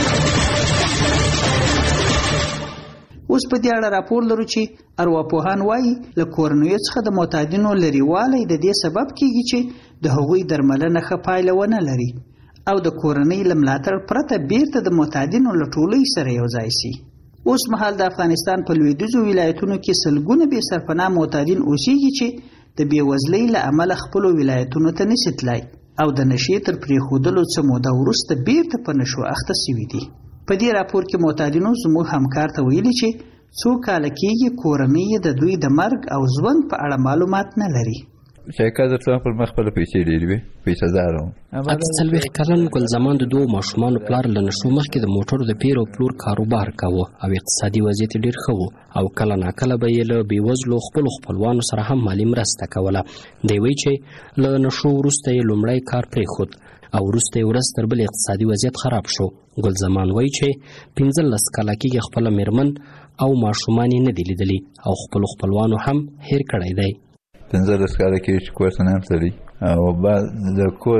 اوس په دې اړه راپور لرو چې ارواپوهان وایي له کورنیو څخه د معتادینو لرېوالی د دې سبب کېږي چې د هغوی درملنه ښه پایله ونه لري او د کورنۍ له ملاتړ پرته بیرته د معتادینو له ټولۍ سره یو ځای شي. اوس مهال د افغانستان په لویدیځو ولایتونو کې سلګونه بې سرپناه معتادین اوسېږي چې د بېوزلۍ له امله خپلو ولایتونو ته نشي تلای او د نشې تر پرېښودلو څه موده وروسته بیرته په نشو اخته سوي دي. په دې راپور کې معتادینو زموږ همکار ته ویلي چې څو کاله کېږي کورنۍ د دوی د مرګ او ژوند په اړه معلومات نه لري. شایقه در څو پر مخ خپل پیسې ډېرې وي، پیسې دار وم. اته څلوېښت کلن ګل زمان د دوو ماشومانو پلار له نشو مخکې د موټرو د پیر او پلور کاروبار کاوه او اقتصادي وضعیت ډېر ښه و او کله ناکله به یې له بېوزلو خپلو خپلوانو سره هم مالي مرسته کوله. دی وایي چې له نشو وروسته یې لومړی کار پرېښود او وروسته یې ورځ تر بلې اقتصادي وضعیت خراب شو. ګل زمان وایي چې پنځلس کاله کېږي خپله مېرمن او ماشومان یې نه دي لیدلي او خپلو خپلوانو هم هیر کړی دی. پنځلس کاله کېږي چې کور ته نه یم تللی او بعد د کور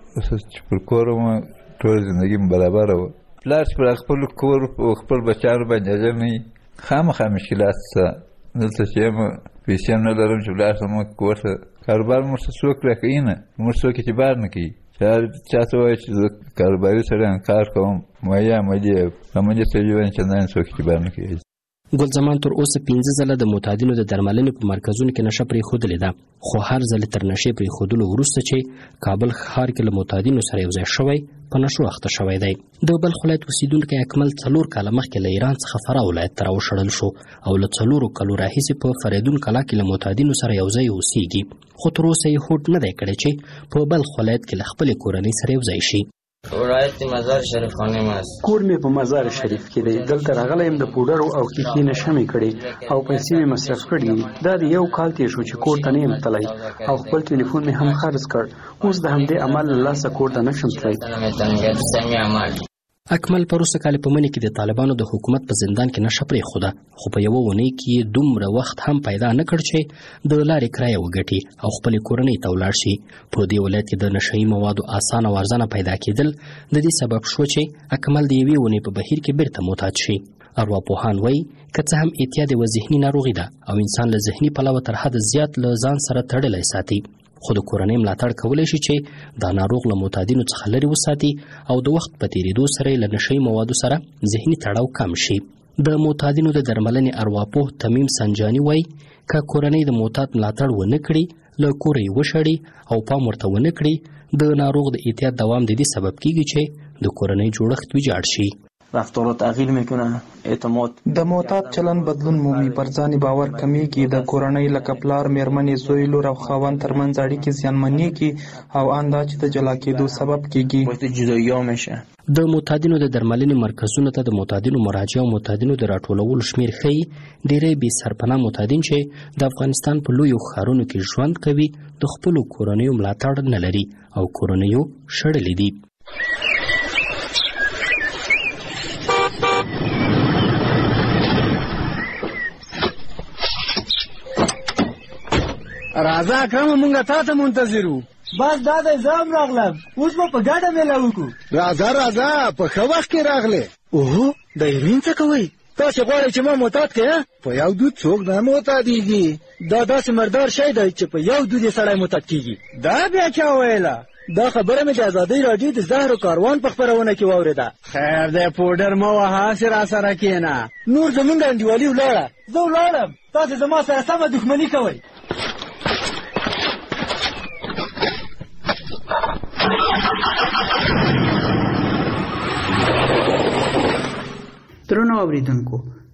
چې پر کور وم ټوله زندګي مې برابره وه. پلار چې پر خپل کور خپل بچیانو باندې اجر نه وي، خامخا مشکلات شته. دلته چې یم پیسې هم نه لرم چې ولاړ شم کور ته. کاروبار موږ ته څوک راکوي نه، موږ څوک اعتبار نه کوي. چا ته وایي چې زه کاروباري سړی یم، کار کوم، مایه عملي یم، عملي تجربه یې چندانې څوک اعتبار نه کوي. ګل زمان تر اوسه پنځه ځله د معتادینو د درملنې په مرکزونو کې نشه پرېښودلې ده، خو هر ځل تر نشې پرېښودلو وروسته چې کابل ښار کې له معتادینو سره یو ځای شوی په نشو اخته شوی دی. د بلخ ولایت اوسیدونکی اکمل څلور کاله مخکې له ایران څخه فراه ولایت ته راوشړل شو او له څلورو کالو راهیسې په فریدون کلا کې له معتادینو سره یو ځای اوسیږي، خو تر اوسه یې هوډ نه دی کړی چې په بلخ ولایت کې له خپلې کورنۍ سره یو ځای شي. ولایت مزار شریف خانه ماست. کور مې په مزار شریف کې دی. دلته راغلی یم د پوډرو او کیکې نشه مې کړې او پیسې مې مصرف کړي دي. دا د یو کال تېر شو چې کور ته نه یم تللی او خپل ټلیفون مې هم خرڅ کړ. اوس د همدې عمل له لاسه کور ته نشم تللی. اکمل په وروسته کال په مني کې د طالبانو د حکومت په زندان کې نشه پرېښوده، خو په یوه اونۍ کې یې دومره وخت هم پیدا نه کړ چې د لارې کرایه وګټي او خپلې کورنۍ ته ولاړ شي. په دې ولایت کې د نشهیي موادو اسانه او ارزانه پیدا کېدل د دې سبب شو چې اکمل د یوې اونۍ په بهیر کې بیرته معتاد شي. ارواپوهان وایي که څه هم اعتیاد یوه ذهني ناروغي ده او انسان له ذهني پلوه تر حده زیات له ځان سره تړلی ساتي، خو د کورنۍ ملاتړ کولی شي چې دا ناروغ له معتادینو څخه لرې وساتي او د وخت په تېرېدو سره یې له نشهیي موادو سره ذهني تړاو کم شي. د معتادینو د درملنې ارواپوه تمیم سنجاني وایي که کورنۍ د معتاد ملاتړ ونه کړي، له کوره یې وشړي او پام ورته ونه کړي، د ناروغ د اعتیاد دوام د دې سبب کېږي چې د کورنۍ جوړښت ویجاړ شي. رفتار تغییر میکنه، اعتماد د معتاد چلن بدلون مومي، پر ځان باور کمیږي، د کورنۍ لکه پلار، مېرمنې، زوی، لور او خاوند ترمنځ اړیکې زیانمنېږي او ان دا چې د جلا کېدو سبب کېږي. د معتادینو د درملنې مرکزونو ته د معتادینو مراجعه او معتادینو د راټولولو شمېر ښیي ډېری بې سرپناه معتادین چې د افغانستان په لویو ښارونو کې ژوند کوي د خپلو کورنیو ملاتړ نه لري او کورنیو شړلې دي. راځه اکرم، مونږ تا ته منتظر وو. بس دا دی زه هم راغلم، اوس به په ګډه میله وکړو. راځه راځه، په ښه وخت کې راغلې. اوهو د هیروین څه کوئ؟ تاسې غواړئ چې ما معتاد کړې؟ په یو دود څوک نه معتادېږي. دا داسې مردار شی دی چې په یو دود یې سړی معتاد کېږي. دا بیا چا ویله؟ دا خبره مې د ازادۍ راډیو د زهرو کاروان په خپرونه کې واورېده. خیر دی پوډر مه وهه، هسې را سره کښېنه. نور زمونږ انډیوالي ولاړه، زه ولاړم، تاسې زما سره سمه دښمني کوئ. درنو اوریدونکو،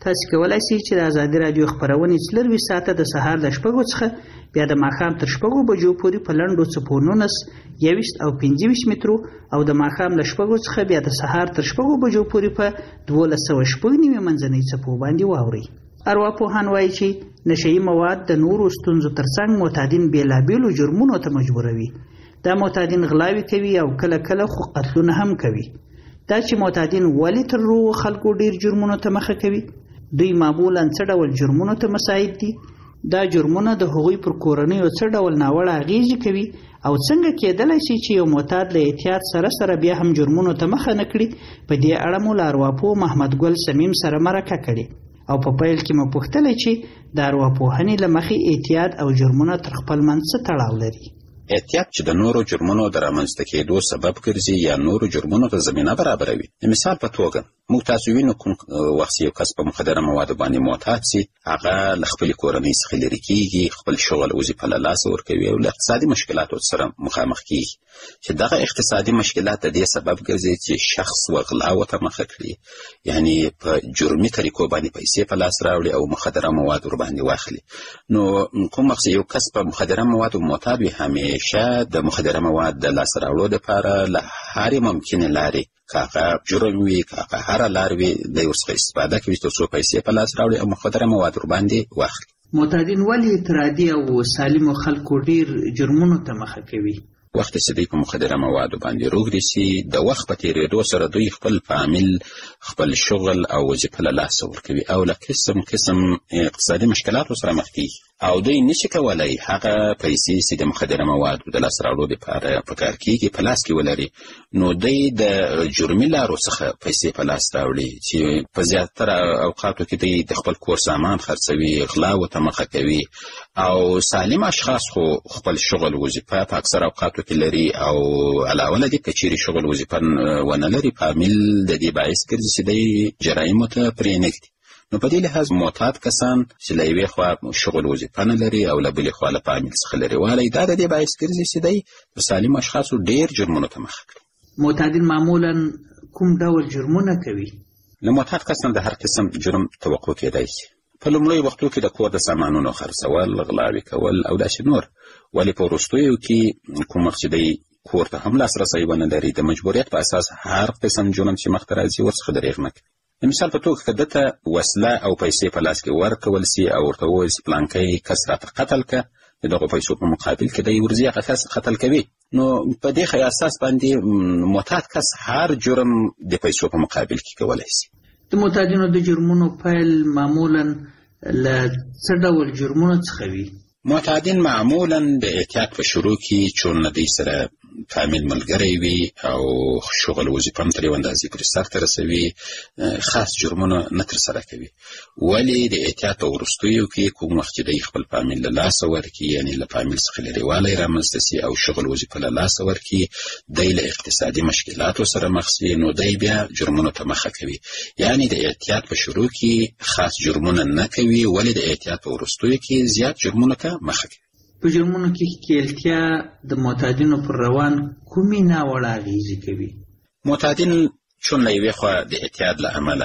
تاسو کولای شئ چې د ازادي راډیو خپرونې څلرویشت ساعته د سهار د شپږو څخه بیا د ماښام تر شپږو بجو پورې په لنډو څپو نولس، یوویشت او پنځه ویشت مترو او د ماښام له شپږو څخه بیا د سهار تر شپږو بجو پورې په دولس سوه شپږ نوي منځنۍ څپو باندې واورئ. ارواپوهان وایي چې نشه یي مواد د نورو ستونزو ترڅنګ معتادین بېلابېلو جرمونو ته مجبوروي. دا معتادین غلاوې کوي او کله کله خو قتلونه هم کوي. دا چې معتادین ولې تر روغو خلکو ډېر جرمونو ته مخه کوي؟ دوی معمولا څه ډول جرمونو ته مساعد دي؟ دا جرمونه د هغوی پر کورنیو څه ډول ناوړه اغېزې کوي او څنګه کېدلی شي چې یو معتاد له احتیاط سره سره بیا هم جرمونو ته مخه نه کړي؟ په دې اړه مو له ارواپوه محمد ګل سمیم سره مرکه کړې او په پیل کې مو پوښتلی چې د ارواپوهنې له مخې احتیاط او جرمونه تر خپل منځ څه تړاو لري؟ احتیاط چې د نورو جرمونو د رامنځته کېدو سبب ګرځي یا نورو جرمونو ته زمینه برابروي. د مثال په توګه موږ تاسو وینو کوم وخت یو کس په مخدره موادو باندې معتاد سي، هغه له خپلې کورنۍ څخه لرې کېږي، خپل شغل وظیفه له لاسه ورکوي او له اقتصادي مشکلاتو سره مخامخ کېږي چې دغه اقتصادي مشکلات د دې سبب ګرځي چې شخص وغلاو ته مخه کړي، یعنی په جرمي طریقو باندې پیسې په لاس راوړي او مخدره مواد ورباندې واخلي. نو کوم وخت یو کس په مخدره موادو معتاد وي، همیشه د مخدره مواد د لاسته راوړلو دپاره له هرې ممکنې لارې، که هغه جرم وي که هغه هره لار وي، دی ورڅخه استفاده کوي تر څو پیسې په لاس راوړي او مخدره مواد ورباندې واخلي. معتادین ولې اعتراضي او سالمو خلکو ډېر جرمونو ته مخه کوي؟ وخت چې دوی په مخدره موادو باندې روږدي سي، د وخت په تېرېدو سره دوی خپل فامیل، خپل شغل او وظیفه له لاسه ورکوي او له قسم قسم اقتصادي مشکلاتو سره مخ کېږي او دوی نشي کولی هغه پیسې چې د مخدره موادو د لاسته راوړلو دپاره په کار کېږي په لاس کې ولري. نو دوی د جرمي لارو څخه پیسې په لاس راوړي چې په زیاتره اوقاتو کې دوی د خپل کور سامان خرڅوي، غلاو ته مخه کوي او سالم اشخاص خو خپل شغل وظیفه په اکثر اوقاتو کې لري او علاوه له دې که چیرې شغل وظیفه ونه لري، فامیل د دې باعث ګرځي چې دوی جرایمو ته پرېنږدي. نو په دې لحاظ معتاد کسان چې له یوې خوا شغل وظیفه نه لري او له بلې خوا له فامیل څخه لرې والی، دا د دې باعث ګرځي چې دوی په سالمو اشخاصو ډېر جرمونو ته مخه کړي. معتادین معمولا کوم ډول جرمونه کوي؟ له معتاد کس نه د هر قسم جرم توقع کېدی شي. په لومړیو وختو کې د کور د سامانونو خرڅول، غلاوې کول او داسې نور، ولې په وروستیو کې کوم وخت چې دی کور ته هم لاسرسی ونه لري، د مجبوریت په اساس هر قسم جرم چې مخته راځي ورڅخه دریغ نه کوي. د مثال په توګه که ده ته وسله او پیسې په لاس کې ورکول سي او ورته ووایي چې پلانکی کس راته قتل که، د دغو پیسو په مقابل کې دی ورځي هغه کس قتل کوي. نو په دې اساس باندې معتاد کس هر جرم د پیسو په مقابل کې کولی سي. د معتادینو د جرمونو پیل معمولا له څه ډول جرمونو څخه وي؟ معتادین معمولا د احتیاط په شروع کې چون له دوی سره فامیل ملګری وي او شغل وظیفه هم تر یو اندازې پورې سرته رسوي، خاص جرمونه نه ترسره کوي. ولې د احتیاط په وروستیو کې کوم وخت چې دوی خپل فامیل له لاسه ورکړي، یعنې له فامیل څخه لرېوالی رامنځته سي او شغل وظیفه له لاسه ورکړي، دی له اقتصادي مشکلاتو سره مخ سي، نو دی بیا جرمونو ته مخه کوي. یعنې د احتیاط په شروع کې خاص جرمونه نه کوي، ولې د احتیاط په وروستیو کې زیات جرمونو ته مخه کوي. په جرمونو کې ښکېلتیا د معتادینو پر روان کومې ناوړه اغېزې کوي؟ معتادین چون له یوې خوا د احتیاط له امله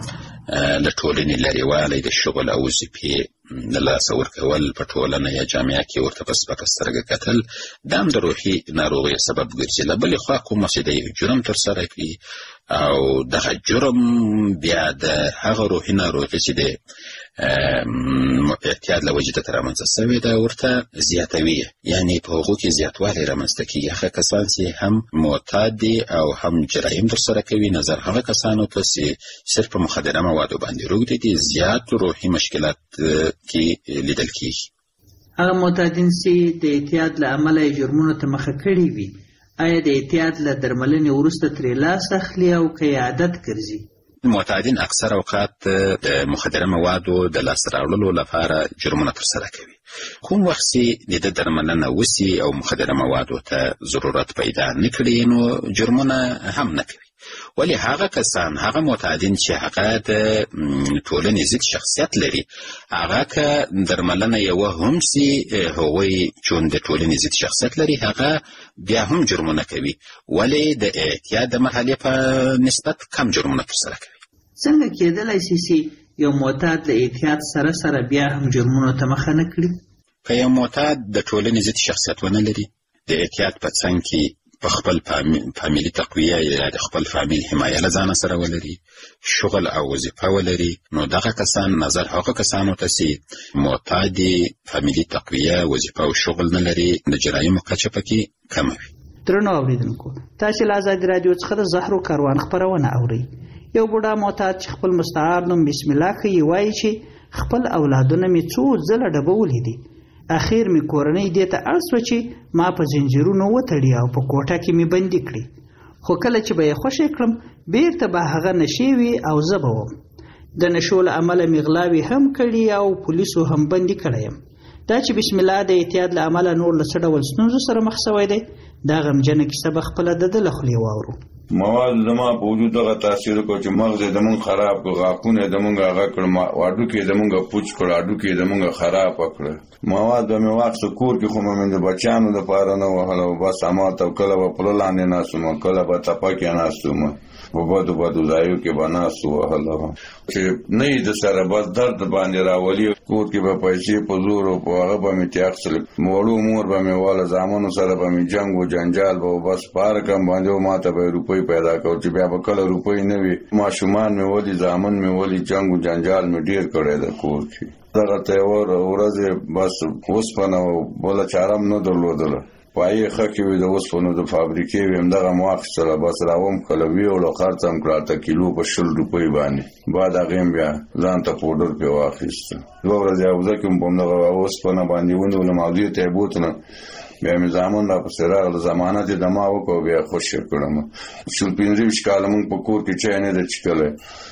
له ټولنې لرېوالی، د شغل او وظیفې له لاسه ورکول، په ټولنه یا جامعه کې ورته په سپکه سترګه کتل، دا هم د روحي ناروغیو سبب ګرځي. له بلې خوا کوم وخت چې د یو جرم ترسره کړي او دغه جرم بیا د هغه روحي ناروغي چې د احتیاط له وجې ته رامنځته سوې ده ورته زیاتوي، یعنې په هغو کې زیاتوالی رامنځته کېږي. هغه کسان چې هم معتاد دي او هم جرایم ترسره کوي، نظر هغه کسانو ته چې صرف په مخدره موادو باندې روږدي دي، زیات روحي مشکلات کې لیدل کېږي. هغه معتادین چې د احتیاط له امله یې جرمونو ته مخه کړې وي، آیا د احتیاط له درملنې وروسته ترې لاس اخلي او که یې عادت ګرځي؟ معتادین اکثر اوقات د مخدره موادو د لاسته راوړلو لپاره جرمونه ترسره کوي. کوم وخت چې د ده درملنه وسي او مخدره موادو ته ضرورت پیدا نه کړي، نو جرمونه هم نه کوي. ولی هغه کسان، هغه معتادین چې هغه د ټولنې ضد شخصیت لري، هغه که درملنه یوه هم سي، هغوی چون د ټولنې ضد شخصیت لري، هغه بیا هم جرمونه کوي، ولی د احتیاط د مرحلې په نسبت کم جرمونه ترسره کوي. څنګه کېدلی سي چې یو معتاد له احتیاط سره سره بیا هم جرمونو ته مخه نه کړي؟ که یو معتاد د ټولنې ضد شخصیت ونه لري، د احتیاط په څنګ کې په خپل فامیلي تقویه یا د خپل فامیل حمایه له ځانه سره ولري، شغل او وظیفه ولري، نو دغه کسان نظر هغه کسانو ته چې معتاد فامیلي تقویه، وظیفه او شغل نه لري، د جرایمو کچه پکې کمه وي. درنو اوریدونکو، تاسو له ازادي رادیو څخه د زهرو کاروان خبرونه اورئ. یو بوډا معتاد چې خپل مستعار نوم بسم الله کوي وایي چې خپل اولادونه مې څو ځله ډبولي دي، اخیر مې کورنۍ دې ته اړ سوه چې ما په زنجیرونو وتړي او په کوټه کې مې بندي کړي، خو کله چې به یې خوشی کړم بیرته به هغه نشې وي او زه به وم. د نشو له امله مې غلاوې هم کړي او پولیسو هم بندي کړی یم. دا چې بسم الله د اعتیاد له امله نور له څه ډول ستونزو سره مخ سوی دی، دا غمجنه کیسه به خپله د ده له خولې واورو. مواد زما په وجود دغه تاثیر وکړ چې مغز یې زمونږ خراب کړ، غاښونه یې زمونږ هغه کړ، هډوکي یې زمونږ پوچ کړ، هډوکي یې زمونږ خراب کړ. مواد به مې واخیسته کور کې، خو مې د بچیانو دپاره نه وهله، بس همالته کله به پله لاندې ناست وم، کله به تپه کې ناست وم، په بدو بدو ځایو کې به ناست وهله چې نه یې د سره بس درد باندې راولي. کور کې به پیسې په زور او په هغه به مې تیاخسل، وړو مور به مې واله، زامنو سره به مې جنګ و جنجال به و، بس په هر کم باندې و ماته به یې روپۍ پیدا کول چې بیا به کله روپۍ نه وي. ماشومان مې ولي، زامن مې ولي، جنګ و جنجال مې ډېر کړی د کور کې. دغه ته یوه ورځ بس اوسپنه او بله چاره هم نه درلودله، پایې ښه کې وي، د اوسپنو د فابریکې وي، همدغه مو واخیستله، بس راوم کله ویوړو خرڅ هم کړه اته کیلو په شل روپۍ باندې. بعد هغې هم بیا ځان ته پوډر پرې واخیسته. دوه ورځې حوزه کې هم په همدغه اوسپنه باندې ونیولم او دې ته یې بوتلم. بیا مې زامن راپسې راغله، ضمانت یې دما وکړو، بیا خوشې کړم. شل پنځه ویشت کاله مونږ په کور کې چای نه ده څښلی،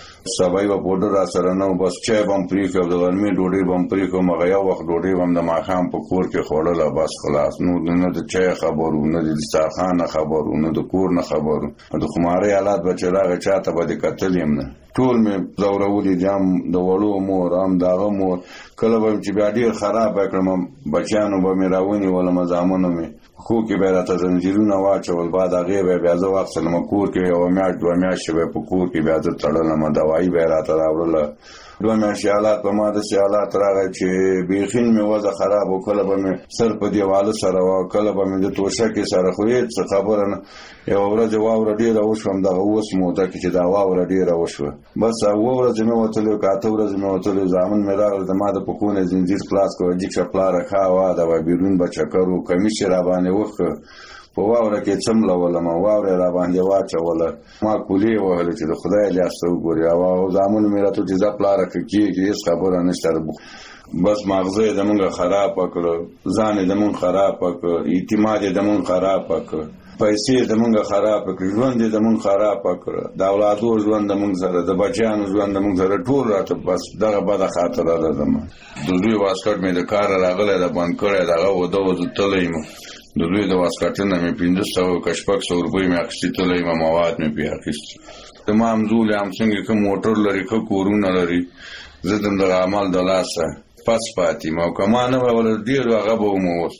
سبا به پوډر را سره نه و، بس چای به هم پرېښی او د غرمې ډوډۍ به هم پرېښی، هغه یو وخت ډوډۍ به هم د ماښام په کور کې خوړله، بس خلاص. نو نه د چای خبر و، نه د دسترخوان نه خبر و، نه د کور نه خبر و. د خمارۍ حالات به چې راغی چا ته به دې کتل یم نه، ټول مې ځورولي دي، هم د وړو مور هم د هغه مور. کله به چې بیا ډېر خراب به کړم، بچیانو به مې راونیولم، زامنو مې خو کې به راته زنجیرونه واچول، بعد هغې به بیا زه واخیستلم کور کې، یوه میاشت دوه میاشتې به په کور کې بیا زه تړلم، دوایي به یې راته راوړله. دوه میاشتې حالات په ما داسې حالات راغی چې بیخي مې وضع خراب و، کله به مې سر په دیواله سره وه، کله به مې د توشکې سره، خو هېڅ خبره نه. یوه ورځ واوره ډېره وشوه، همدغه اوس موده کې چې دا واوره ډېره وشوه، بس اوه ورځې مې وتلې که اته ورځې مې وتلې، زامن مې راغله، د ما د پښو نه زنځیر خلاص کړه، جګ شه پلاره ښه هوا ده، بیرون به چکر و، کمیس یې راباندې وښه، په واوره کې څملولم، واوره را باندې واچوله، ما کولې یې وهلې چې د خدای لاس ته وګورې، او زامنو مې راته چې ځه پلاره که کېږي، هېڅ خبره نشته. بس ماغزه یې زمونږ خرابه کړه، ځان یې زمونږ خرابه کړه، اعتماد یې زمونږ خرابه کړه، پیسې یې زمونږ خرابه کړه، ژوند یې زمونږ خرابه کړه، د اولادو ژوند زمونږ سره، د بچیانو ژوند زمونږ سره، ټول راته بس دغه بده خاطره ده زما. د دوی واسکټ مې د کاره راغلی ده، بند کړی د هغه وده وده تللی یم، د دوی د واسکټونه مې پنځه سوه که شپږ سوه روپۍ مې اخیستې تللی یم، مواد مې پرې اخیستي. زما همزولې همڅنګې ښه موټر لري، ښه کورونه لري، زه د همدغه عمل د لاسه پس پاتې یم، او که ما نه به وله ډېرو هغه به وم اوس.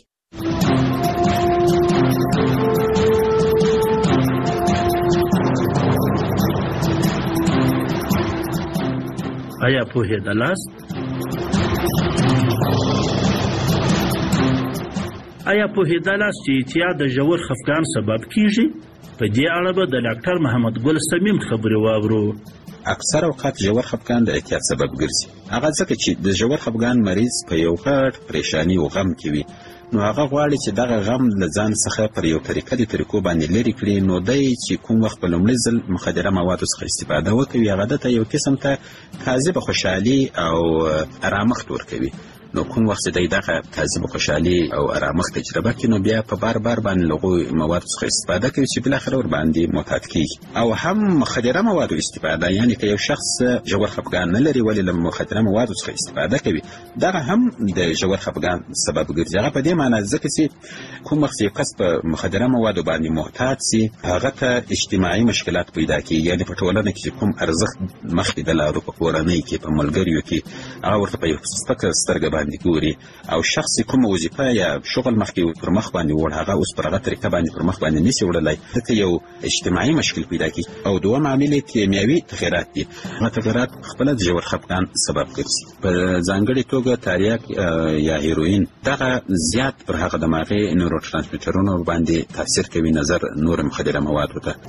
آیا پوهېدلاست؟ آیا پوهېدلاست چې اعتیاد د ژور خفګان سبب کیږي؟ په دې اړه به د ډاکټر محمد ګل صمیم خبرې واورو. اکثر اوقات ژور خفګان د اعتیاد سبب ګرځي، هغه ځکه چې د ژور خفګان مریض په یو غټ پریشاني او غم کې وي، نو هغه غواړي چې دغه غم له ځان څخه پر یو طریقه د طریقو باندې لرې کړي. نو دی چې کوم وخت په لومړي ځل مخدره موادو څخه استفاده وکوي، هغه ده ته یو قسم ته کاذبه خوشحالي او ارامښت ورکوي. نو کوم وخت چې دی دغه کاذبه خوشحالي او ارامښت تجربه کړي، نو بیا په بار بار باندې له هغو موادو څخه استفاده کوي چې بالاخره ورباندې معتاد کېږي. او هم مخدره موادو استفاده، یعنې که یو شخص ژور خفګان نه لري ولې له مخدره موادو څخه استفاده کوي، دغه هم د ژور خفګان سبب ګرځي. هغه په دې معنا ځکه چې کوم وخت یو کس په مخدره موادو باندې معتاد سي، هغه ته اجتماعي مشکلات پیدا کېږي، یعنې په ټولنه کې چې کوم ارزښت مخکې د لارو په کورنۍ کې، په ملګریو کې، هغه ورته په یو سپکه سترګه باندې ګوري او شخص کوم وظیفه یا شغل مخکې پر مخ باندې وړ هغه اوس پر هغه طریقه باندې پر مخ باندې نشي وړلی ځکه یو اجتماعي مشکل پیدا کیږي او دوم عامل یې کیمیاوي تغیرات دي. هغه تغیرات خپله د ژور خفګان سبب ګرځي. په ځانګړې توګه تریاک یا هیروین دغه زیات پر هغه دماغي نورو ترانسمیټرونو باندې تاثیر کوي نظر نور مخدره موادو ته.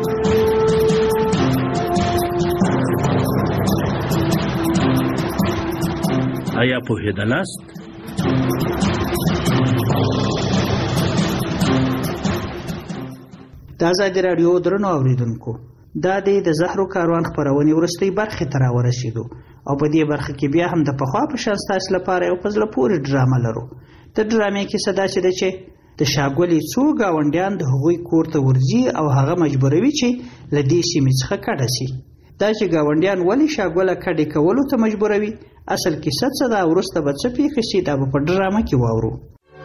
آیا پوهېدلاست؟ د ازادي راډیو درنو اوریدونکو، دا د زهرو کاروان خپرونې وروستۍ برخې ته راورسېدو او په دې برخه کې بیا هم د پخوا په شان ستاسو لپاره یو په زړه پورې ډرامه لرو. د ډرامې کیسه داسې ده چې د شاګولې څو ګاونډیان د هغوی کور ته ورځي او هغه مجبوروي چې له دې سیمې څخه کډه شي. دا چې ګاونډیان ولې شاګوله کډې کولو ته مجبوروي، اصل کیسه څه ده، وروسته به څه پېښه شي، دا به په ډرامه کې واورو.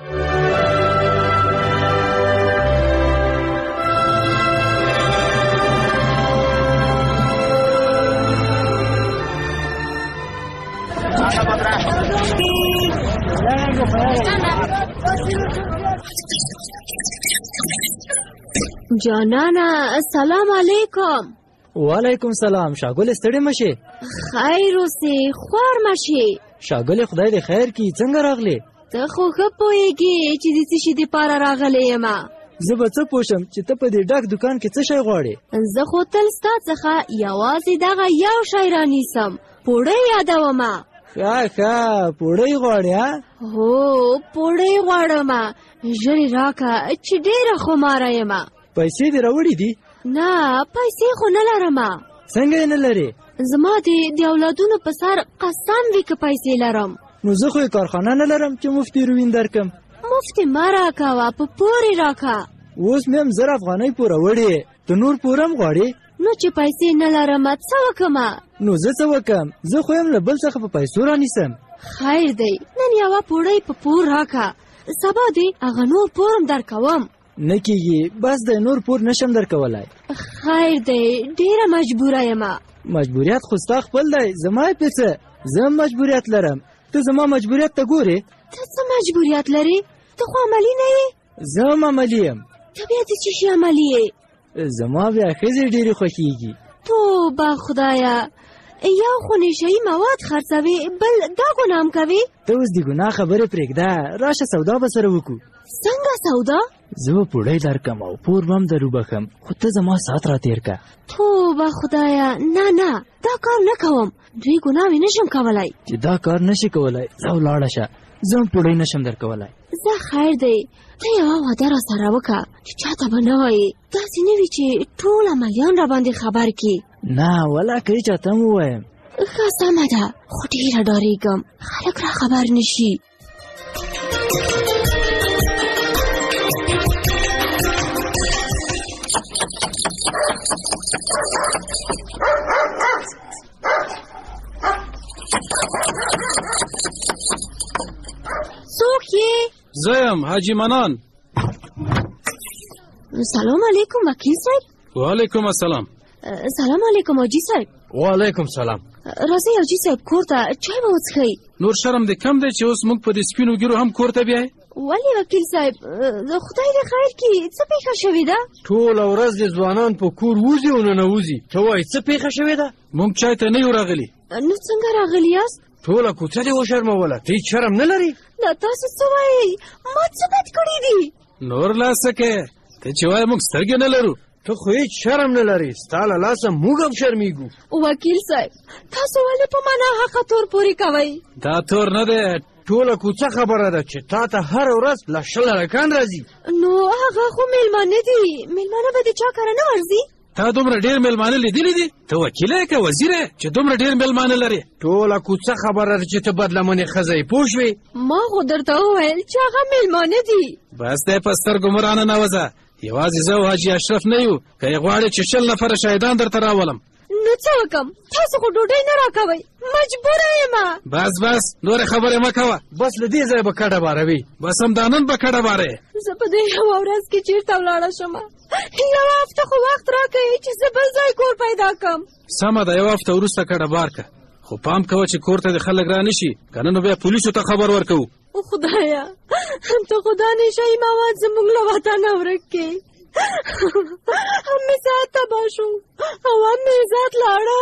جانانا السلام علیکم. وعلیکم سلام. شاګل ستړي مشي؟ خیر اوسې، خوار مشي. شاګل خدای دې خیر کی، څنګه راغلی؟ ته خو ښه پوهېږې چې د څه شي دپاره راغلی یمه. زه به څه پوه شم چې ته په دې ډک دوکان کې څه شی غواړې؟ زه خو تل ستا څخه یوازې دغه یو شی رانیسم، پوړۍ یادومه. ښه ښه، پوړۍ غواړې؟ هو پوړۍ غواړمه، ژر یې راکه چې ډېره خماره یمه. پیسې دې راوړي دي؟ نه، پیسې خو نه لرمه. څنګه یې نه لرې؟ زما دې د اولادونو په سر قسم وي که پیسې لرم. نو زه خو یې کارخانه نه لرم چې مفت هیروین درکم. مفت مه راکوه، په پور یې راکه. اوس مې هم زر افغانۍ پوره وړې، ته نور پور هم غواړې؟ نو چې پیسې نه لرمه څه وکمه؟ نو زه څه وکم؟ زه خو یم له بل څخه په پیسو رانیسم. خیر دی، نن یوه پوړۍ په پور راکه، سبا دې هغه نور پور هم درکوم. نه کېږي، بس دی، نور پور نشم درکولی. خیر دی، ډېره مجبوره یمه. مجبوریت خو ستا خپل دی، زما یې په څه؟ زه هم مجبوریت لرم، ته زما مجبوریت ته ګورې؟ ته څه مجبوریت لرې؟ ته خو عملي نه یې. زه هم عملي یم. ته بیا د څه شي عملي یې؟ زما بیا ښځې ډېرې خوښېږي. توبه خدایه، یو خو نشهیي مواد خرڅوي، بل دا ګناه هم کوي. ته اوس د ګناه خبرې پرېږده، راشه سودا به سره وکړو. څنګه سودا؟ زه به پوړۍ درکم او پور به هم در وبخم، خو ته زما ساعت را تېر که. توبه خدایه، نه نه، دا کار نه کوم، دوی ګناوې نشم کولی. چې دا کار نشي کولی، ځه ولاړه شه، زه هم پوړۍ نشم در کولی. زه خیر دی، ته یوه وعده را سره وکړه چې چاته به نه وایې، داسې نه وي چې ټول عملیان را باندې خبر کړي. نه ولا که یې چاته هم ووایم. ښه سمه ده، خو ډېره ډارېږم خلک را خبر نشي. څوک یې؟ زه یم حاجي منان. سلام علیکم وکیل صاحب. وعلیکم السلام. سلام علیکم حاجي صاحب. وعلیکم سلام. راځئ حاجي صاحب کور ته چای به وڅښئ. نور شرم دې کم دی چې اوس موږ په دې سپینو ګیرو هم کور ته بیایې؟ ولې وکیل صاحب، خدای دې خیر کړي، څه پېښه شوې ده؟ ټوله ورځ دې ځوانان په کور وځي او ننوځي، ته وایې څه پېښه شوې ده؟ موږ چای ته نه یو راغلي. نو څنګه راغلي یاست؟ ټوله کوڅه دې وشرموله، ته هېڅ شرم نه لرې؟ دا تاسو څه وایئ؟ ما څه بد کړي دي؟ نور لا څه کوې؟ ته چې وایې موږ سترګې نه لرو، ته خو هېڅ شرم نه لرې، ستا له لاسه موږ هم شرمېږو. وکیل صاحب، تاسو ولې په ما ناحقه تور پورې کوئ؟ دا تور نه دی، ټوله کوڅه خبره ده چې تا ته هره ورځ له شل هلکان راځي. نو هغه خو میلمانه دي، میلمانه به د چا کره نه ورځي؟ تا دومره ډېر میلمانه لیدلي دي؟ ته وکیل یې که وزیر یې چې دومره ډېر میلمانه لرې؟ ټوله کوڅه خبره ده چې ته بدلمنې ښځه یې، پوه شوې؟ ما خو درته وویل چې هغه میلمانه دي. بس دی، په سترګو مو رانه نوځه، یوازې زه او حاجي اشرف نه یو، که یې غواړې چې شل نفره شهیدان درته راولم. نو څه وکم؟ تاسو خو ډوډۍ نه راکوئ، مجبوره یمه. بس بس، نورې خبرې مه کوه، بس له دې ځایه به کډه باروي. بس همدا نن به کډه بارې. زه په دې یوه ورځ کې چېرته ولاړه شمه؟ یوه هفته خو وخت راکوئ چې زه بل ځای کور پیدا کړم. سمه ده، یوه هفته وروسته کډه بار که، خو پام کوه چې کور ته د خلک را نشي کنه نو بیا پولیسو ته خبر ورکو. او خدایا ته خدا نشي مواد زموږ له وطنه ورک کې هم مې ذات تباه شو او هم مې ذات لاړه.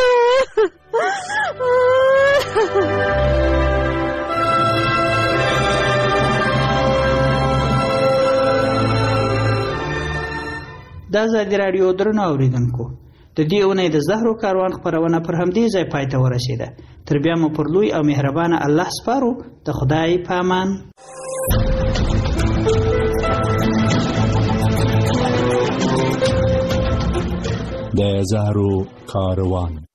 د ازادي راډیو درنو اوریدونکو د دې اونۍ د زهرو کاروان خپرونه پر همدې ځای پای ته ورسېده. تر بیا مو پر لوی او مهربانه الله سپارو. د خدای په امان. د زهرو کاروان.